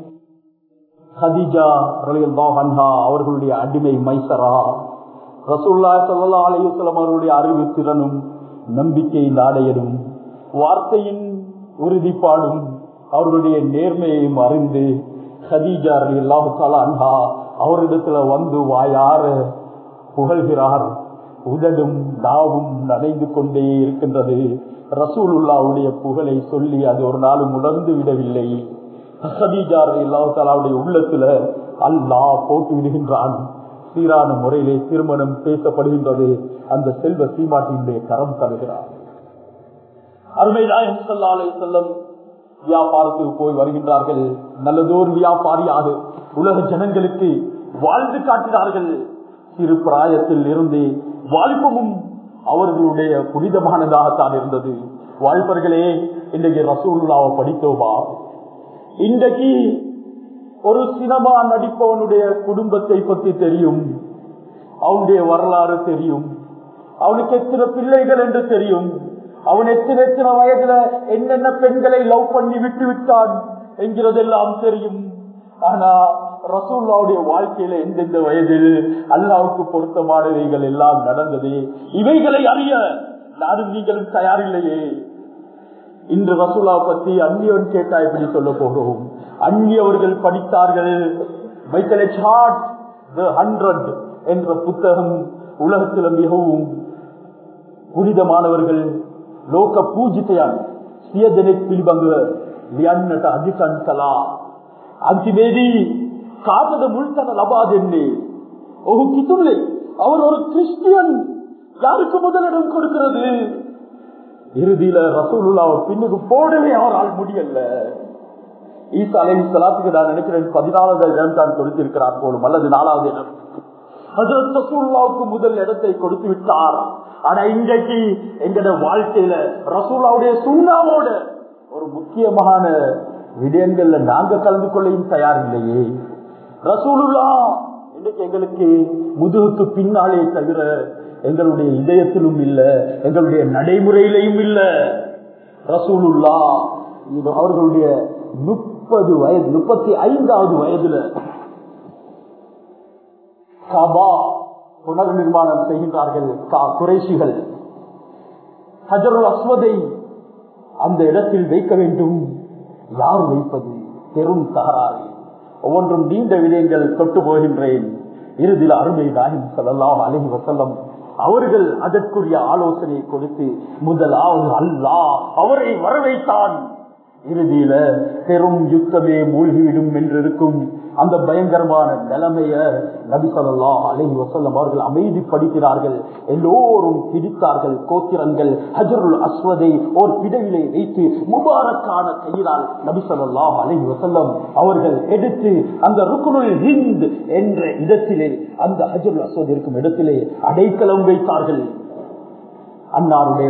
ஹதீஜா ரலியல்லாஹு அன்ஹா அவர்களுடைய அடிமை மைசரா ரசூலுல்லாஹி ஸல்லல்லாஹு அலைஹி வஸல்லம் அவர்களுடைய அறிவு திறனும் நம்பிக்கையின் ஆடையடும் வார்த்தையின் உறுதிப்பாடும் அவர்களுடைய நேர்மையையும் அறிந்து ஹதீஜா ரலியல்லாஹு தஆலா அன்ஹா அவரிடத்துல வந்து வாயார புகழ்கிறார். உதடும் நாவும் நனைந்து கொண்டே இருக்கின்றது. ரசூலுல்லாஹ்வுடைய புகழை சொல்லி அது ஒரு நாளும் உணர்ந்து விடவில்லை. ஹதீஜா ரலியல்லாஹு தஆலாவுடைய உள்ளத்துல அல்லாஹ் போட்டு விடுகின்றான். சீரான முறையிலே திருமணம் பேசப்படுகின்றது. அந்த செல்வ சீமாட்டியுடைய கரம் தருகிறார். அருமை நாயகம் ஸல்லல்லாஹு அலைஹி வஸல்லம் வியாபாரத்துக்கு போய் வருகின்றார்கள். நல்லதோர் வியாபாரியாக உலக ஜனங்களுக்கு வாழ்ந்து காட்டினார்கள். சிறு பிராயத்தில் இருந்து வாலிபமும் அவர்களுடைய புனிதமானதாகத்தான் இருந்தது. வாலிபர்களே, இன்றைக்கு ரசூலுல்லாஹ்வை படித்தோமா? இன்றைக்கு ஒரு சினிமா நடிப்பவனுடைய குடும்பத்தை பற்றி தெரியும், அவனுடைய வரலாறு தெரியும், அவனுக்கு எத்தனை பிள்ளைகள் என்று தெரியும், அவன் எத்தனை வயதுல என்னென்ன பெண்களை லவ் பண்ணி விட்டு விட்டான் என்கிறதெல்லாம் தெரியும். ஆனா ரசூலுல்லாஹ்வுடைய வாழ்க்கையில எந்தெந்த வயதில் அல்லாஹ்வுக்கு பொருத்தமானவைகள் எல்லாம் நடந்தது, இவைகளை அறிய நானும் நீங்களும் தயாரில்லையே. இன்று ரசூலுல்லாஹ் பத்தி அந்நியவன் கேட்டா எப்படி சொல்ல போகிறோம்? அந்நியவர்கள் படித்தார்கள். மைக்கேல் எச் ஹார்ட் The 100 என்ற புத்தகம் உலகத்தில் மிகவும் புனிதமானவர்கள் ලෝක පූජිතයන් 100 දෙනෙක් පිළිබඳව ලියන්නට අධිකන් කළා. අන්තිමේදී කාටද මුල්තන ලබා දෙන්නේ? ඔහු කිතුල්ලේ அவர் ஒரு கிறிஸ்டியன், யாருக்கு முதலிடம் கொடுக்கிறது? இறுதியில ரசூலுல்லாஹ்வை பின்னுக்கு போடவே அவரால் முடியல. ஈசா அலைஹிஸ்ஸலாத்துக்கு நான் நினைக்கிறேன் 14வது இடம் தான் கொடுத்திருக்கிறார் போலும், அல்லது 4வது இடம். ஹஜ்ரத் ரசூலுல்லாஹ்வுக்கு முதல் இடத்தை கொடுத்து விட்டார். ஆனா இன்றைக்கு எங்கட வாழ்க்கையில ரசூலுல்லாஹ்வுடைய சுன்னாவோட ஒரு முக்கியமான விடயங்கள்ல நாங்க கலந்து கொள்ளையும் தயார் இல்லையே. ரசூலுல்லாஹ் இன்றைக்கு எங்களுக்கு முதுகுக்கு பின்னாலே தவிர எங்களுடைய இதயத்திலும் இல்ல, எங்களுடைய நடைமுறையிலையும் இல்ல. ரசூலுல்லாஹ் அவர்களுடைய 35வது வயதுல காபா புனர் நிர்மாணம் செய்கின்றார்கள். குறைஷிகள் ஹஜருல் அஸ்வதை அந்த இடத்தில் வைக்க வேண்டும். யார் வைப்பது? பெரும் தகராறு. ஒவ்வொன்றும் நீண்ட விடயங்கள் தொட்டு போகின்றேன். இறுதியில் அருமை நாயகம் ஸல்லல்லாஹு அலைஹி வஸல்லம் அவர்கள் அதற்குரிய ஆலோசனை கொடுத்து முதலாவது அல்லாஹ் அவரை வரவைத்தான். இறுதியில பெரும் யுத்தமே மூழ்கிவிடும் என்றிருக்கும் அந்த பயங்கரமான நிலைமைய நபி ஸல்லல்லாஹு அலைஹி வஸல்லம் அவர்கள் அமைதிப்படுத்தினார்கள். எல்லோரும் பிடித்தார்கள். கோத்திரங்கள் ஹஜருல் அஸ்வதை ஒரு பிடவிலை வைத்து முபாரக்கான கையினால் நபி ஸல்லல்லாஹு அலைஹி வஸல்லம் அவர்கள் எடுத்து அந்த ருக்னுல் ஹிந்த் என்ற இடத்திலே, அந்த ஹஜருல் அஸ்வத் இருக்கும் இடத்திலே அடைக்கலம் வைத்தார்கள். அன்னாருடைய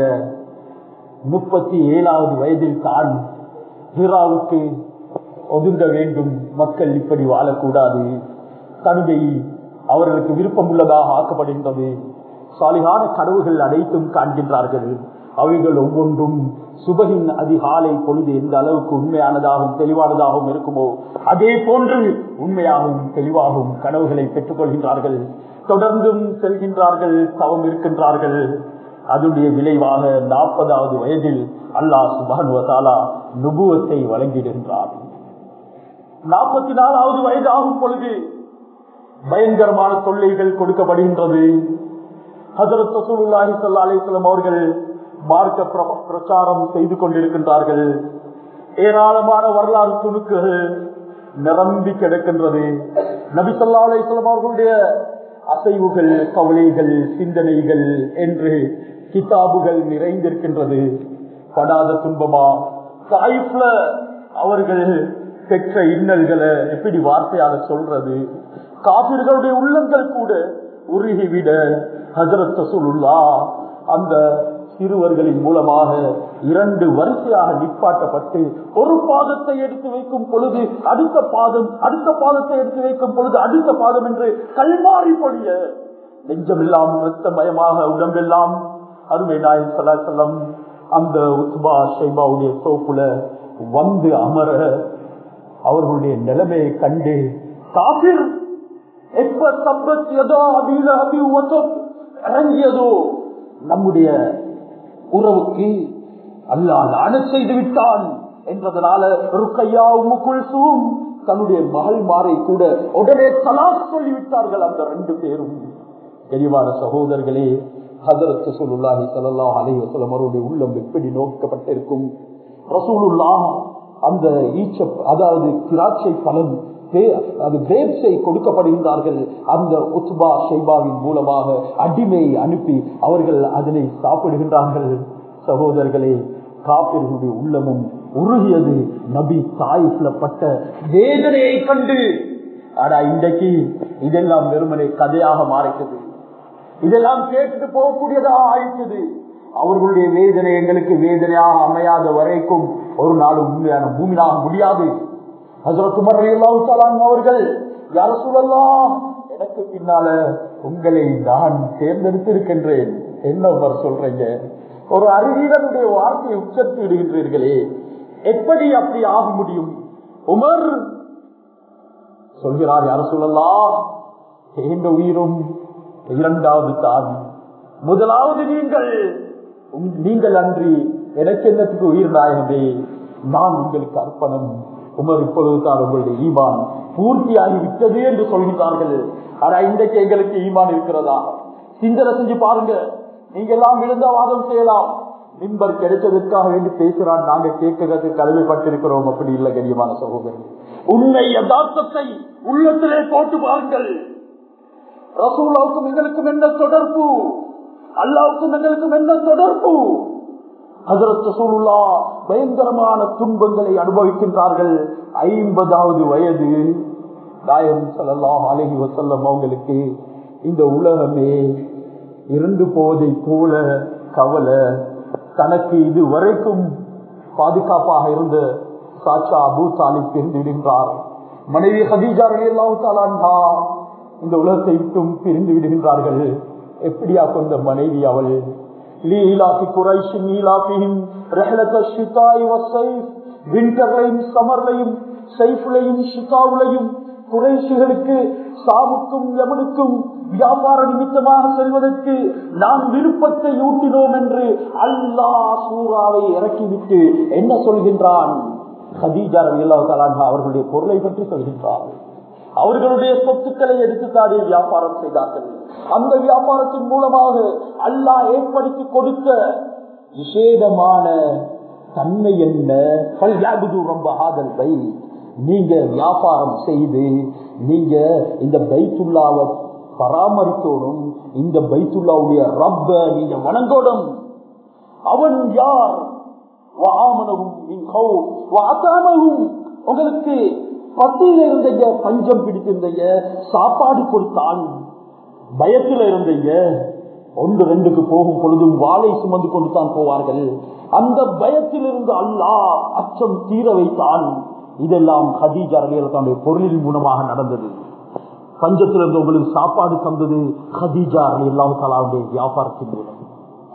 37வது வயதில் தான் ஹிராவுக்கு ஒதுங்க வேண்டும். மக்கள் இப்படி வாழக்கூடாது. தனிமை அவர்களுக்கு விருப்பம் உள்ளதாக ஆக்கப்படுகின்றது. சாலிகான கனவுகள் அனைத்தும் காண்கின்றார்கள். அவைகள் ஒவ்வொன்றும் சுபகின் அதிகாலை பொழுது எந்த அளவுக்கு உண்மையானதாகவும் தெளிவானதாகவும் இருக்குமோ அதே போன்று உண்மையாகவும் தெளிவாகவும் கனவுகளை பெற்றுக் கொள்கின்றார்கள். தொடர்ந்தும் செல்கின்றார்கள், தவம் இருக்கின்றார்கள். அதனுடைய விளைவாக 40வது வயதில் அல்லாஹ் சுப்ஹானஹு வ தஆலா நுபுவத்தை வழங்கிடுகின்றார். 44வது வயது ஆகும் பொழுது பயங்கரமான தொல்லைகள் கொடுக்கப்படுகின்றது. ஹஜ்ரத் ரசூலுல்லாஹி ஸல்லல்லாஹு அலைஹி வஸல்லம் அவர்கள் மார்க்க பிரச்சாரம் செய்து கொண்டிருக்கின்றார்கள். ஏராளமான வரலாறு துணுக்குகள் நிரம்பி கிடக்கின்றது. நபி ஸல்லல்லாஹு அலைஹி வஸல்லம் அவர்களுடைய அசைவுகள், கவலைகள், சிந்தனைகள் என்று கிதாபுகள் நிறைந்திருக்கின்றது. படாத துன்பமா? தாயிஃப்ல அவர்கள் பெற்ற இன்னல்களை எப்படி வார்த்தையாக சொல்றது? காபிர்களுடைய உள்ளங்கள் கூட உருகிவிட ஹஜ்ரத் ரசூலுல்லாஹ் அந்த சிறுவர்களின் மூலமாக 2 வரிசையாக நிப்பாட்டப்பட்டு ஒரு பாதத்தை எடுத்து வைக்கும் பொழுது அடுத்த பாதம், அடுத்த பாதத்தை எடுத்து வைக்கும் பொழுது அடுத்த பாதம் என்று கல்மாறி பொழிய நெஞ்சமெல்லாம் இரத்தமயமாக உடம்பெல்லாம் அருமை நாயகம் ஸல்லல்லாஹு அலைஹி வஸல்லம் அந்த உத்பா ஷைபாவுடைய சோப்புல வந்து அமர அவர்களுடைய நிலைமையை கண்டு காபிர் எப்ப சப்பத் யதா அபீ லஹபி வஸப் இறங்கியதோ நம்முடைய உறவுக்கு அல்லாஹ் லானத் செய்து விட்டான் என்றதனால ருக்கையா உம்மு குல்சூம் தன்னுடைய மகள்மாரை கூட உடனே தலாக் சொல்லிவிட்டார்கள். அந்த 2 பேரும். கனிவான சகோதரர்களே, ஹஜ்ரத் ரசூலுல்லாஹி ஸல்லல்லாஹு அலைஹி வஸல்லம் அவருடைய உள்ளம் எப்படி நோக்கப்பட்டிருக்கும். ரசூலுல்லாஹ் அந்த அதாவது திராட்சை பழம் அது கிரேப்ஸை கொடுக்கப்படுகின்றார்கள். அந்த உத்பா ஷைபாவின் மூலமாக அடிமையை அனுப்பி அவர்கள் அதனை சாப்பிடுகின்றார்கள். சகோதரர்களே, காபிர்களுடைய உள்ளமும் உருகியது. நபி தாயிஃப்ல பட்ட வேதனையை கண்டு ஆனா இன்றைக்கு இதெல்லாம் வெறுமனே கதையாக மாறிட்டது. இதெல்லாம் கேட்டுட்டு போகக்கூடியதாக ஆயிட்டது. அவர்களுடைய வேதனை எங்களுக்கு வேதனையாக அமையாத வரைக்கும் ஒரு நாள் உண்மையான பூமியாக முடியாது. ஹஜ்ரத் உமர் ரலியல்லாஹு தஆலா அவர்கள், யா ரசூலல்லாஹ், எனக்கு பின்னால உங்களை நான் தேர்ந்தெடுத்திருக்கின்றேன். என்ன உமர் சொல்றீங்க? ஒரு அறிவியலுடைய வார்த்தையை உச்சரித்து விடுகின்றீர்களே, எப்படி அப்படி ஆக முடியும்? உமர் சொல்கிறார், யா ரசூலல்லாஹ், எந்த உயிரும் 2வது தான். முதலாவது நீங்கள் அன்றி எனக்கு என்னத்துக்கு உயிர் நாயகமே, நான் உங்களுக்கு அர்ப்பணம். உமர் இப்பொழுதுதான் உங்களுடைய ஈமான் பூர்த்தியாகி விட்டது என்று சொல்கிறார்கள். ஆனா இன்றைக்கு எங்களுக்கு ஈமான் இருக்கிறதா? சிந்தனை செஞ்சு பாருங்க. நீங்க எல்லாம் விழுந்த வாதம் செய்யலாம். மிம்பர் கிடைச்சதற்காக வேண்டி பேசுறான், நாங்க கேட்கறதுக்கு கடமைப்பட்டிருக்கிறோம். அப்படி இல்லை கண்ணியமான சகோதரர். உண்மை யதார்த்தத்தை உள்ளத்திலே போட்டு பாருங்கள். ரசூலுல்லாஹுக்கும் எங்களுக்கும் என்ன தொடர்பு? அல்லாஹ்வுக்கும் எங்களுக்கும் என்ன தொடர்பு? ஹஜ்ரத் ரசூலுல்லாஹ் பயங்கரமான துன்பங்களை அனுபவிக்கின்றார்கள். 50வது வயது நாயகம் ஸல்லல்லாஹு அலைஹி வஸல்லம் அவங்களுக்கு இந்த உலகமே இருந்து போவதை போல கவலை. தனக்கு இது வரைக்கும் பாதுகாப்பாக இருந்த சாச்சா அபூ தாலிப் பிரிந்து விடுகின்றார். மனைவி ஹதீஜா ரலியல்லாஹு தஆலா அன்ஹா இந்த உலகத்தை விட்டும் பிரிந்து விடுகின்றார்கள். எப்படியா கொண்ட மனைவி அவள்? விண்டர்லையும் சமர்லையும் சைஃப்லையும் ஷிகாவுலையும் குறைஷிகளுக்கு சாவுக்கும் யமனுக்கும் வியாபார நிமித்தமாக செல்வதற்கு நாம் விருப்பத்தை ஊட்டினோம் என்று அல்லாஹ் சூராவை இறக்கிவிட்டு என்ன சொல்கின்றான்? ஹதீஜா ரலியல்லாஹு தஆலா அன்ஹா அவர்களுடைய பொருளை பற்றி சொல்கின்றார். அவர்களுடைய சொத்துக்களை எடுத்துத்தாடி வியாபாரம் செய்தார்கள். அந்த வியாபாரத்தின் மூலமாக அல்லாஹ் ஏற்படுத்தி கொடுத்த விசேடமான தன்மை என்ன? நீங்க வியாபாரம் செய்து நீங்க இந்த பைத்துல்லாவை பராமரிக்கணும். இந்த பைத்துல்லாவுடைய ரப்ப நீங்க வணங்கணும். அவன் யார்? உங்களுக்கு பத்தியில இருந்தீங்க, பஞ்சம் பிடித்திருந்தீங்க, சாப்பாடு கொடுத்தான். பயத்தில் இருந்தீங்க, 1-2க்கு போகும் பொழுதும் வாளை சுமந்து கொண்டு தான் போவார்கள். அந்த பயத்தில் இருந்து அல்லாஹ் அச்சம் தீர வைத்தான். இதெல்லாம் ஹதீஜா ரலியல்லாஹு அன்ஹா பொருளின் மூலமாக நடந்தது. பஞ்சத்திலிருந்து உங்களுக்கு சாப்பாடு தந்தது ஹதீஜா ரலியல்லாஹு அன்ஹாவுடைய வியாபாரத்தின் மூலம்.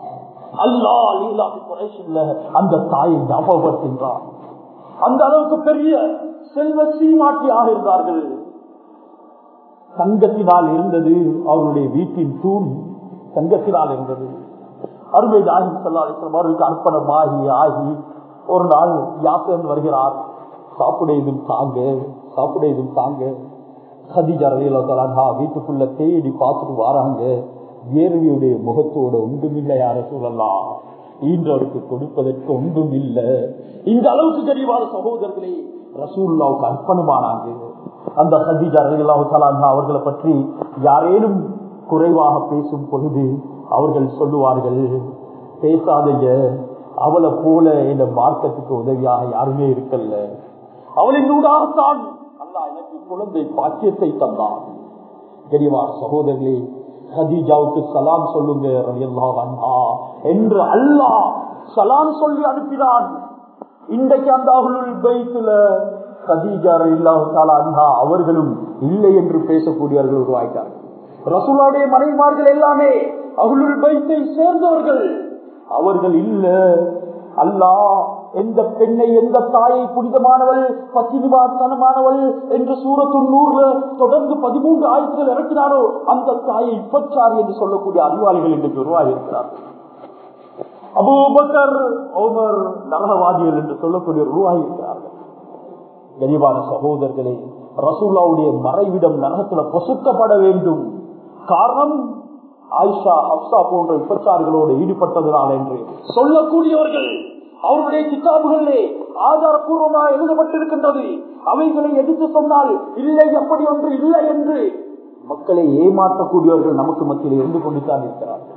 அல்லாஹ் லீலாஹி குறைஷில்ல அந்த தாயை ஞாபகப்படுத்துகின்றார். அந்த அளவுக்கு பெரிய செல்வ சீமாட்டியாக இருந்தார்கள். தங்கத்தினால் இருந்தது அவருடைய வீட்டின் தூண், தங்கத்தினால் இருந்தது. அருமை நாயகம் ஸல்லல்லாஹு அலைஹி வஸல்லம் அவர்களுக்கு அர்ப்பணமாகி ஆகி ஒரு நாள் யாசன் வருகிறார். சாப்பிடையதும் தாங்க, சாப்பிடையதும் தாங்க. கதீஜா ரலியல்லாஹு அன்ஹா வீட்டுக்குள்ள தேடி பார்த்துட்டு வராங்க. வேர்வையுடைய முகத்தோட ஒன்றுமில்லை யா ரசூலல்லாஹ், ஈன்றவருக்கு கொடுப்பதற்கு ஒன்றும் இல்லை. இந்த அளவுக்கு கனிவான சகோதரர்களே ரசூலுல்லாஹ்வுக்கு அர்ப்பணமானாங்க. அந்த கதீஜா ரலியல்லாஹு அன்ஹா அவர்களை பற்றி யாரேனும் குறைவாக பேசும் பொழுது அவர்கள் சொல்லுவார்கள், பேசாதீங்க, அவளை போல இந்த மார்க்கத்துக்கு உதவியாக யாருமே இருக்கல்ல, அவளின் ஊடாகத்தான் அல்லாஹ் எனக்கு குழந்தை பாக்கியத்தை தந்தான். கனிவான சகோதரர்களே கதீஜாவுக்கு சலாம் சொல்லுங்க ரலியல்லாஹு அன்ஹா என்று அல்லாஹ் சலாம் சொல்லி அனுப்பினான். இன்றைக்கு அந்த அஹ்லுல் பைத்துல கதீஜா ரலியல்லாஹு தஆலா அன்ஹா அவர்களும் இல்லை என்று பேசக்கூடியவர்கள் உருவாயிட்டார்கள். ரசூலுல்லாஹ்வுடைய மனைவிமார்கள் எல்லாமே அஹ்லுல் பைத்தை சேர்ந்தவர்கள். அவர்கள் இல்ல, அல்லாஹ் எந்த பெண்ணை எந்த தாயை புனிதமானவள் பத்தினிமானவள் என்று சூரத்துன் நூர்ல தொடர்ந்து 13 ஆயத்துகள் இறக்கினாரோ அந்த தாயை இப்பச்சாரி என்று சொல்லக்கூடிய அறிவாளிகள் இன்றைக்கு உருவாகி இருக்கிறார்கள். அபூபக்கர் உமர் நரகவாதிகள் என்று சொல்லக்கூடிய உருவாகி இருக்கிறார்கள். கனிவான சகோதரர்களே ரசூலுல்லாஹ்வுடைய மறைவிடம் நரகத்துல பொசுக்கப்பட வேண்டும். காரணம் ஆயிஷா ஹப்ஸா போன்ற விபச்சாரிகளோடு ஈடுபட்டதனால் என்று சொல்லக்கூடியவர்கள் அவருடைய கிதாபுகளிலே ஆதாரபூர்வமாக எழுதப்பட்டிருக்கின்றது. அவைகளை எடுத்து சொன்னால் இல்லை, எப்படி ஒன்று இல்லை என்று மக்களை ஏமாற்றக்கூடியவர்கள் நமக்கு மத்தியில் இருந்து கொண்டுதான் இருக்கிறார்கள்.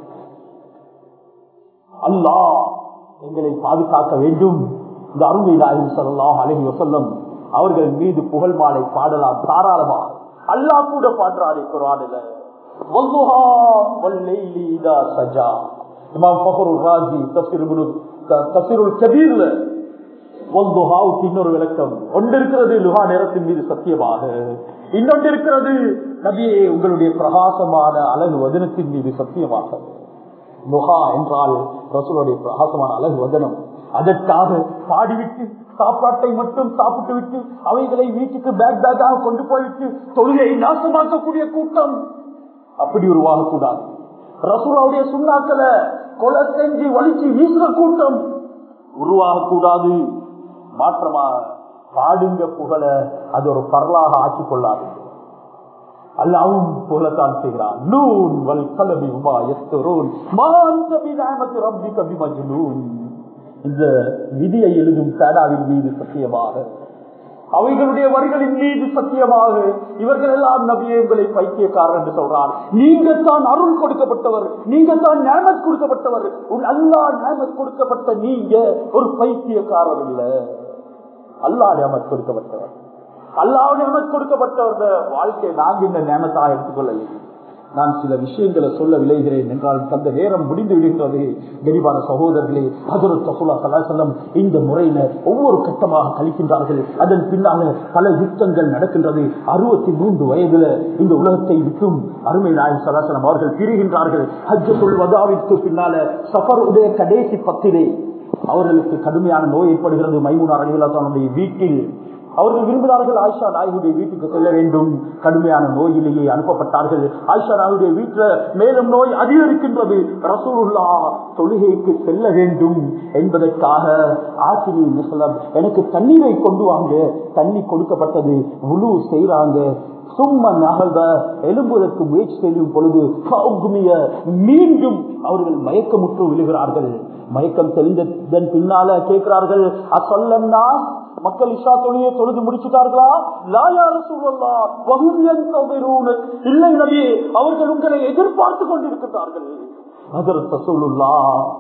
அல்லாஹ் எங்களை பாதுகாக்க வேண்டும். இந்த அருமை நாயகம் ஸல்லல்லாஹு அலைஹி வஸல்லம் அவர்கள் மீது புகழ் மாலை பாடலாம் தாராளமாக. அல்லாஹ் கூட பாடுறாரு குர்ஆனில், வல்லுஹா வல்லைலி இதா சஜா. இமாம் ஃபக்ருர் ராஜி தஃசீருல் கபீர்ல வல்லுஹாவுக்கு இன்னொரு விளக்கம் ஒன்று இருக்கிறது, லுஹா நேரத்தின் மீது சத்தியமாக. இன்னொன்று இருக்கிறது, நபியே உங்களுடைய பிரகாசமான அழகு வதனத்தின் மீது சத்தியமாக. லுஹா என்றால் ரசூலுடைய பிரகாசமான அழகு வதனம். அதற்காக பாடிவிட்டு சாப்பாட்டை மட்டும் சாப்பிட்டு விட்டு அவைகளை வீட்டுக்கு பேக்காக கொண்டு போய்விட்டு தொழுகையை நாசமாக்கக்கூடிய கூட்டம் அப்படி உருவாகக்கூடாது. ரசூலுடைய சுண்ணாக்களை கொலை செஞ்சு வலிச்சு வீசுற கூட்டம் உருவாகக்கூடாது. மாற்றமாக பாடுங்க புகழ அது ஒரு பரலாக ஆக்கிக் கொள்ளாது. அல்லாஹ்வும் புகழத்தான் செய்கிறான். நூன் வல் கலமி வமா யஸ்தரூன் மா அன்த பிநிஅமத்தி ரப்பிக பிமஜ்னூன். இந்த விதியை எழுதும் பேடாவின் மீது சத்தியமாக, அவைகளுடைய வரிகளின் மீது சத்தியமாக, இவர்கள் எல்லாம் நபியே உங்களை பைத்தியக்காரர் என்று சொல்றார். நீங்க தான் அருள் கொடுக்கப்பட்டவர், நீங்க தான் நியமத் கொடுக்கப்பட்டவர். அல்லாஹ் நியமத் கொடுக்கப்பட்ட நீங்க ஒரு பைத்தியக்காரர் இல்ல, அல்லாஹ் நியமத் கொடுக்கப்பட்டவர். அல்லாஹ் நியமத் கொடுக்கப்பட்டவர் வாழ்க்கை நாங்க இந்த நியமத்தாக எடுத்துக்கொள்ளலை. நான் சில விஷயங்களை சொல்ல விளைகிறேன் என்றால் தந்த நேரம் முடிந்து விடுகிறது. கனிவான சகோதரர்களே, ஹஜ்ரத் ரசூலுல்லாஹி ஸல்லல்லாஹு அலைஹி வஸல்லம் இந்த முறையில ஒவ்வொரு கட்டமாக கழிக்கின்றார்கள். அதன் பின்னால பல யுத்தங்கள் நடக்கின்றது. 63 வயதுல இந்த உலகத்தை விட்டும் அருமை நாயகம் ஸல்லல்லாஹு அலைஹி வஸல்லம் அவர்கள் பிரிகின்றார்கள். ஹஜ்ஜத்துல் வதாவிற்கு பின்னால சஃபர் உடைய கடைசி 10 அவர்களுக்கு கடுமையான நோய் ஏற்படுகிறது. மைமூனா ரலியல்லாஹு அன்ஹா வீட்டில் அவர்கள் விரும்பினார்கள் ஆயிஷா நாயகியுடைய வீட்டுக்கு செல்ல வேண்டும். கடுமையான நோயிலேயே அனுப்பப்பட்டார்கள். ஆயிஷா நாயகியுடைய வீட்டில் மேலும் நோய் அதிகரிக்கின்றது. ரசூலுல்லாஹ் தொழுகைக்கு செல்ல வேண்டும் என்பதற்காக ஆசினி முஸ்லிம் எனக்கு தண்ணீரை கொண்டு வாங்க. தண்ணி கொடுக்கப்பட்டது. வுலு செய்றாங்க. சும்மா நகர்ந்த எழும்புவதற்கு முயற்சி செய்யும் பொழுது மீண்டும் அவர்கள் மயக்கமுற்று விழுகிறார்கள். மயக்கம் தெளிந்ததன் பின்னால கேட்கிறார்கள், அசல்லன்னா மக்கள் இஷா தொழுகையை தொழுது முடிச்சுட்டார்களா? லா யா ரசூலல்லாஹ் வஹும் யன்தஸிரூன. இல்லை நபியே, அவர்கள் உங்களை எதிர்பார்த்து கொண்டிருக்கிறார்கள். ஹஜ்ரத் ரசூலுல்லாஹ்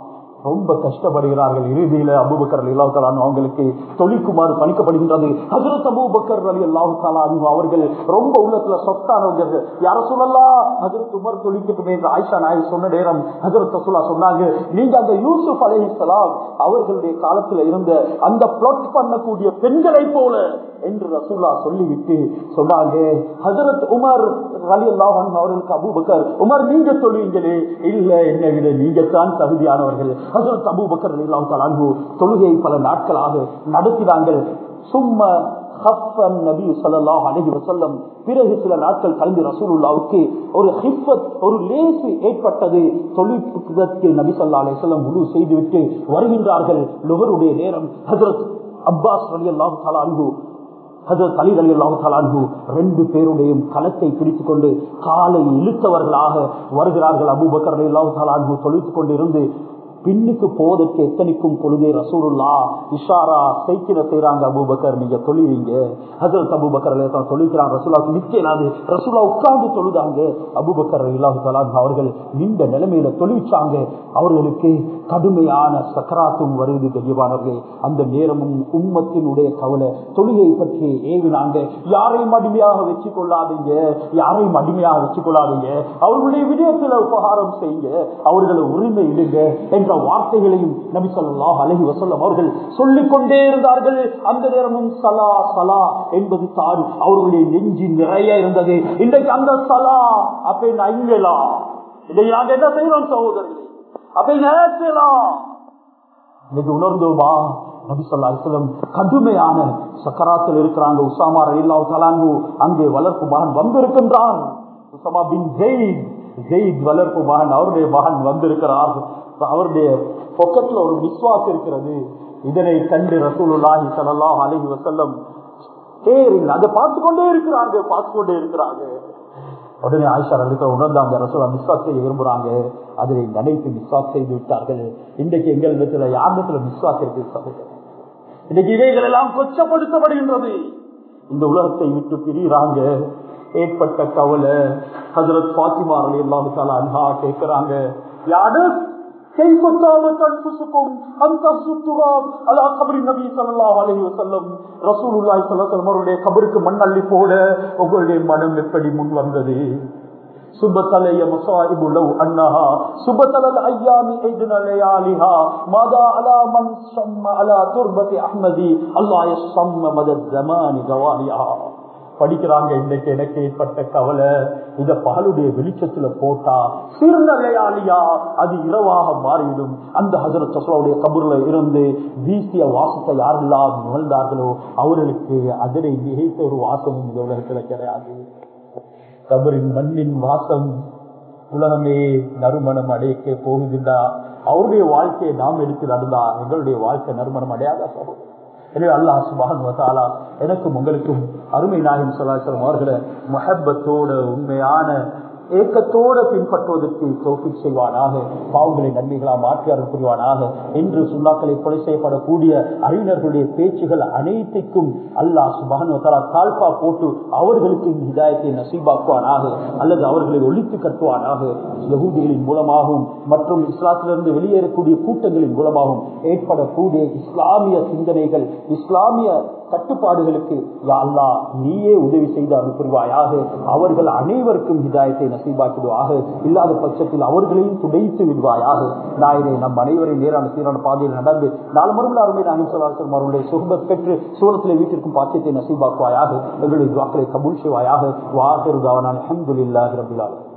ரொம்ப கஷ்டப்படுகிறார்கள். இறுதியில அபூபக்கர் ரலியல்லாஹு தஆலா அன்ஹு அவங்களுக்கு தொழிக்குமாறு பணிக்கப்படுகின்றது. ஹஜ்ரத் அபூபக்கர் ரலியல்லாஹு தஆலா அன்ஹு அவர்கள் ரொம்ப உள்ளத்துல சொத்தானவங்க. யா ரசூலல்லாஹ், ஹஜ்ரத் உமர் தொழிக்கட்டுமே என்று ஆயிஷா நாயகி சொன்ன நேரம் ஹஜ்ரத் ரசூலுல்லாஹ் சொன்னாங்க, நீங்க அந்த யூசுப் அலைஹிஸ்ஸலாம் அவர்களுடைய காலத்துல இருந்த அந்த பிளாட் பண்ணக்கூடிய பெண்களை போல என்று ரசூலுல்லாஹ் சொல்லிவிட்டு சொன்னாங்க, ஹஜ்ரத் உமர் ரலியல்லாஹு அன்ஹு அவர்களுக்கு அபூபக்கர், உமர் நீங்க சொல்லுவீங்களே, இல்ல என்னை விட நீங்க தான் தகுதியானவர்கள். ஹஜ்ரத் அபூபக்கர் ரலியல்லாஹு தஆலா அன்ஹு தொழுகையை பல நாட்களாக நடத்தினார்கள். சும்மா ஹஃபன் நபி ஸல்லல்லாஹு அலைஹி வஸல்லம், பிறகு சில நாட்கள் கழிந்து ரசூலுல்லாஹ்வுக்கு ஒரு ஹிஃபத், ஒரு லேசு ஏற்பட்டது. தொழுகைக்கு நபி ஸல்லல்லாஹு அலைஹி வஸல்லம் வுது செய்துவிட்டு வருகின்றார்கள். லுஹருடைய நேரம். ஹஜ்ரத் அப்பாஸ் ரலியல்லாஹு தஆலா அன்ஹு, ஹஜ்ரத் அலி ரலியல்லாஹு தஆலா அன்ஹு ரெண்டு பேருடைய களத்தை பிடித்துக் கொண்டு காலை இழுத்தவர்களாக வருகிறார்கள். அபூபக்கர் ரலியல்லாஹு தஆலா அன்ஹு தொழுத்துக் கொண்டிருந்து பின்னுக்கு போவதற்கு எத்தனைக்கும் பொழுதே ரசூலுல்லாஹ் இஷாரா சைக்கிர செய்யறாங்க, அபூபக்கர் நீங்க தொழுவீங்க. ஹஜ்ரத் அபூபக்கர் ரலியல்லாஹு தொழுகிறாங்க. ரசூலுல்லாஹ் நிற்கலாது. ரசூலுல்லாஹ் உட்கார்ந்து தொழுதாங்க. அபூபக்கர் ரலியல்லாஹு தஆலா அவர்கள் நின்ற நிலைமையில தொழுவிச்சாங்க. அவர்களுக்கு கடுமையான சக்கராத்தும் வருது கெஜிபானவர்களே. அந்த நேரமும் உம்மத்தினுடைய கவலை தொழுகை பற்றி ஏவினாங்க. யாரையும் அடிமையாக வச்சு கொள்ளாதீங்க, யாரையும் அடிமையாக வச்சு கொள்ளாதீங்க, அவர்களுடைய விடயத்தில் உபகாரம் செய்யுங்க, அவர்களை உரிமை இடுங்க என்ற வார்த்தைகளையும் நபி ஸல்லல்லாஹு அலைஹி வஸல்லம் அவர்கள் சொல்லிக் கொண்டே இருந்தார்கள். அந்த நேரமும் சலா சலா என்பது தான் அவர்களுடைய நெஞ்சு நிறைய இருந்தது. இன்றைக்கு அந்த சலா அப்ப ஐங்கலாம், இதை நாங்கள் என்ன செய்யறோம் சகோதரர்களே, அப்ப நேரலாம் இன்னைக்கு உணர்ந்தோமா? நபி ஸல்லல்லாஹு அலைஹி வஸல்லம் கடுமையான சக்கராத்தில் இருக்கிறாங்க. உசாமா ரலியல்லாஹு தஆலா அன்ஹு அங்கே வளர்ப்பு மகன் வந்திருக்கின்றான். உசாமா பின் ஜெயித் வளர்ப்பு மகன், அவருடைய மகன் வந்திருக்கிறார். அவருடைய பொக்கெட்ல ஒரு மிஸ்வாக் இருக்கிறது. இதனை கண்டு ரசூலுல்லாஹி ஸல்லல்லாஹு அலைஹி வஸல்லம் அதை பார்த்து கொண்டே இருக்கிறாங்க. உடனே ஆயிஷா ரலியல்லாஹு உணர்ந்தாங்க, ரசூலுல்லாஹ் மிஸ்வாக் செய்ய விரும்புறாங்க. அதை நினைத்து மிஸ்வாக் செய்து விட்டார்கள். இன்றைக்கு எங்கள் இடத்துல யாரிடத்துல மிஸ்வாக் இருக்கு? இன்னைக்கு இவைகள் எல்லாம் கொச்சப்படுத்தப்படுகின்றது. இந்த உலகத்தை விட்டு பிரிகிறாங்க. ஏற்பட்ட கவலை. ஹஜ்ரத் ஃபாத்திமா ரலியல்லாஹு தஆலா அன்ஹா கேட்கிறாங்க, யாரு கபருக்கு மண்ணள்ளி போட உங்களுடைய மனம் எப்படி முன் வந்தது? சுபத்தலைய மசாயிபு லவ் அன்னஹா சுபத்தலல் அய்யாமி ஐதுன லயாலிஹா மாதா அலா மன் ஷம்ம அலா துர்பதி அஹ்மதி அல்லாஹ் யஷம்ம மதத் ஜமானி கவாலிஹா. படிக்கிறாங்க. இன்னைக்கு எனக்கு ஏற்பட்ட கவலை, இத பகலுடைய வெளிச்சத்துல போட்டா சிறுநலையாலியா அது இரவாக மாறிவிடும். அந்த ஹஜ்ரத் ரசூலுல்லாஹ்வுடைய கபர்ல இருந்து வீசிய வாசத்தை யாரெல்லாம் நுகர்ந்தார்களோ அவர்களுக்கு அதனை மிகைத்த ஒரு வாசம் இந்த உலகத்துல கிடையாது. கபரின் மண்ணின் வாசம் உலகமே நறுமணம் அடைக்க போகுதுண்டா, அவருடைய வாழ்க்கையை நாம் எடுத்து நடந்தா எங்களுடைய வாழ்க்கை நறுமணம் அடையாத போகும். எனவே அல்லாஹ் சுப்ஹானஹு வ தஆலா எனக்கும் உங்களுக்கும் அருமை நாயகம் ஸல்லல்லாஹு அலைஹி வஸல்லம் அவர்களை முஹப்பத்தோட உண்மையான ஏக்கத்தோடு பின்பற்றுவதற்கு தௌஃபீக் செய்வானாக. பாவங்களை நன்மைகளா மாற்றியாளர் புரிவானாக. என்று சுன்னாக்களை கொலை செய்யப்படக்கூடிய அறிஞர்களுடைய பேச்சுகள் அனைத்துக்கும் அல்லாஹ் சுப்ஹானஹு வ தஆலா தாழ்பா போட்டு அவர்களுக்கு ஹிதாயத்தை நசீபாக்குவானாக, அல்லது அவர்களை ஒழித்து கட்டுவானாக. யஹூதிகளின் மூலமாகவும் மற்றும் இஸ்லாத்திலிருந்து வெளியேறக்கூடிய கூட்டங்களின் மூலமாகவும் ஏற்படக்கூடிய இஸ்லாமிய சிந்தனைகள், இஸ்லாமிய கட்டுப்பாடுகளுக்கு யா அல்லாஹ் நீயே உதவி செய்து அருள் புரிவாயாக. அவர்கள் அனைவருக்கும் ஹிதாயத்தை நசீபாக்கிடுவாக. இல்லாத பட்சத்தில் அவர்களையும் துடைத்து விடுவாயாக. நாயனே, நம் அனைவரையும் நேரான சீரான பாதையில் நடந்து நாலு மறுபடியும் அருமை நாயகம் ஸல்லல்லாஹு அலைஹி வஸல்லம் அவருடைய சுஹபத் பெற்று சூரத்திலே வீட்டிற்கும் பாக்கியத்தை நசீபாக்குவாயாக. எங்களுடைய துஆக்களை கபூல் செய்வாயாக. வஆகிரு தஅவானா அல்ஹம்துலில்லாஹி ரப்பில் ஆலமீன்.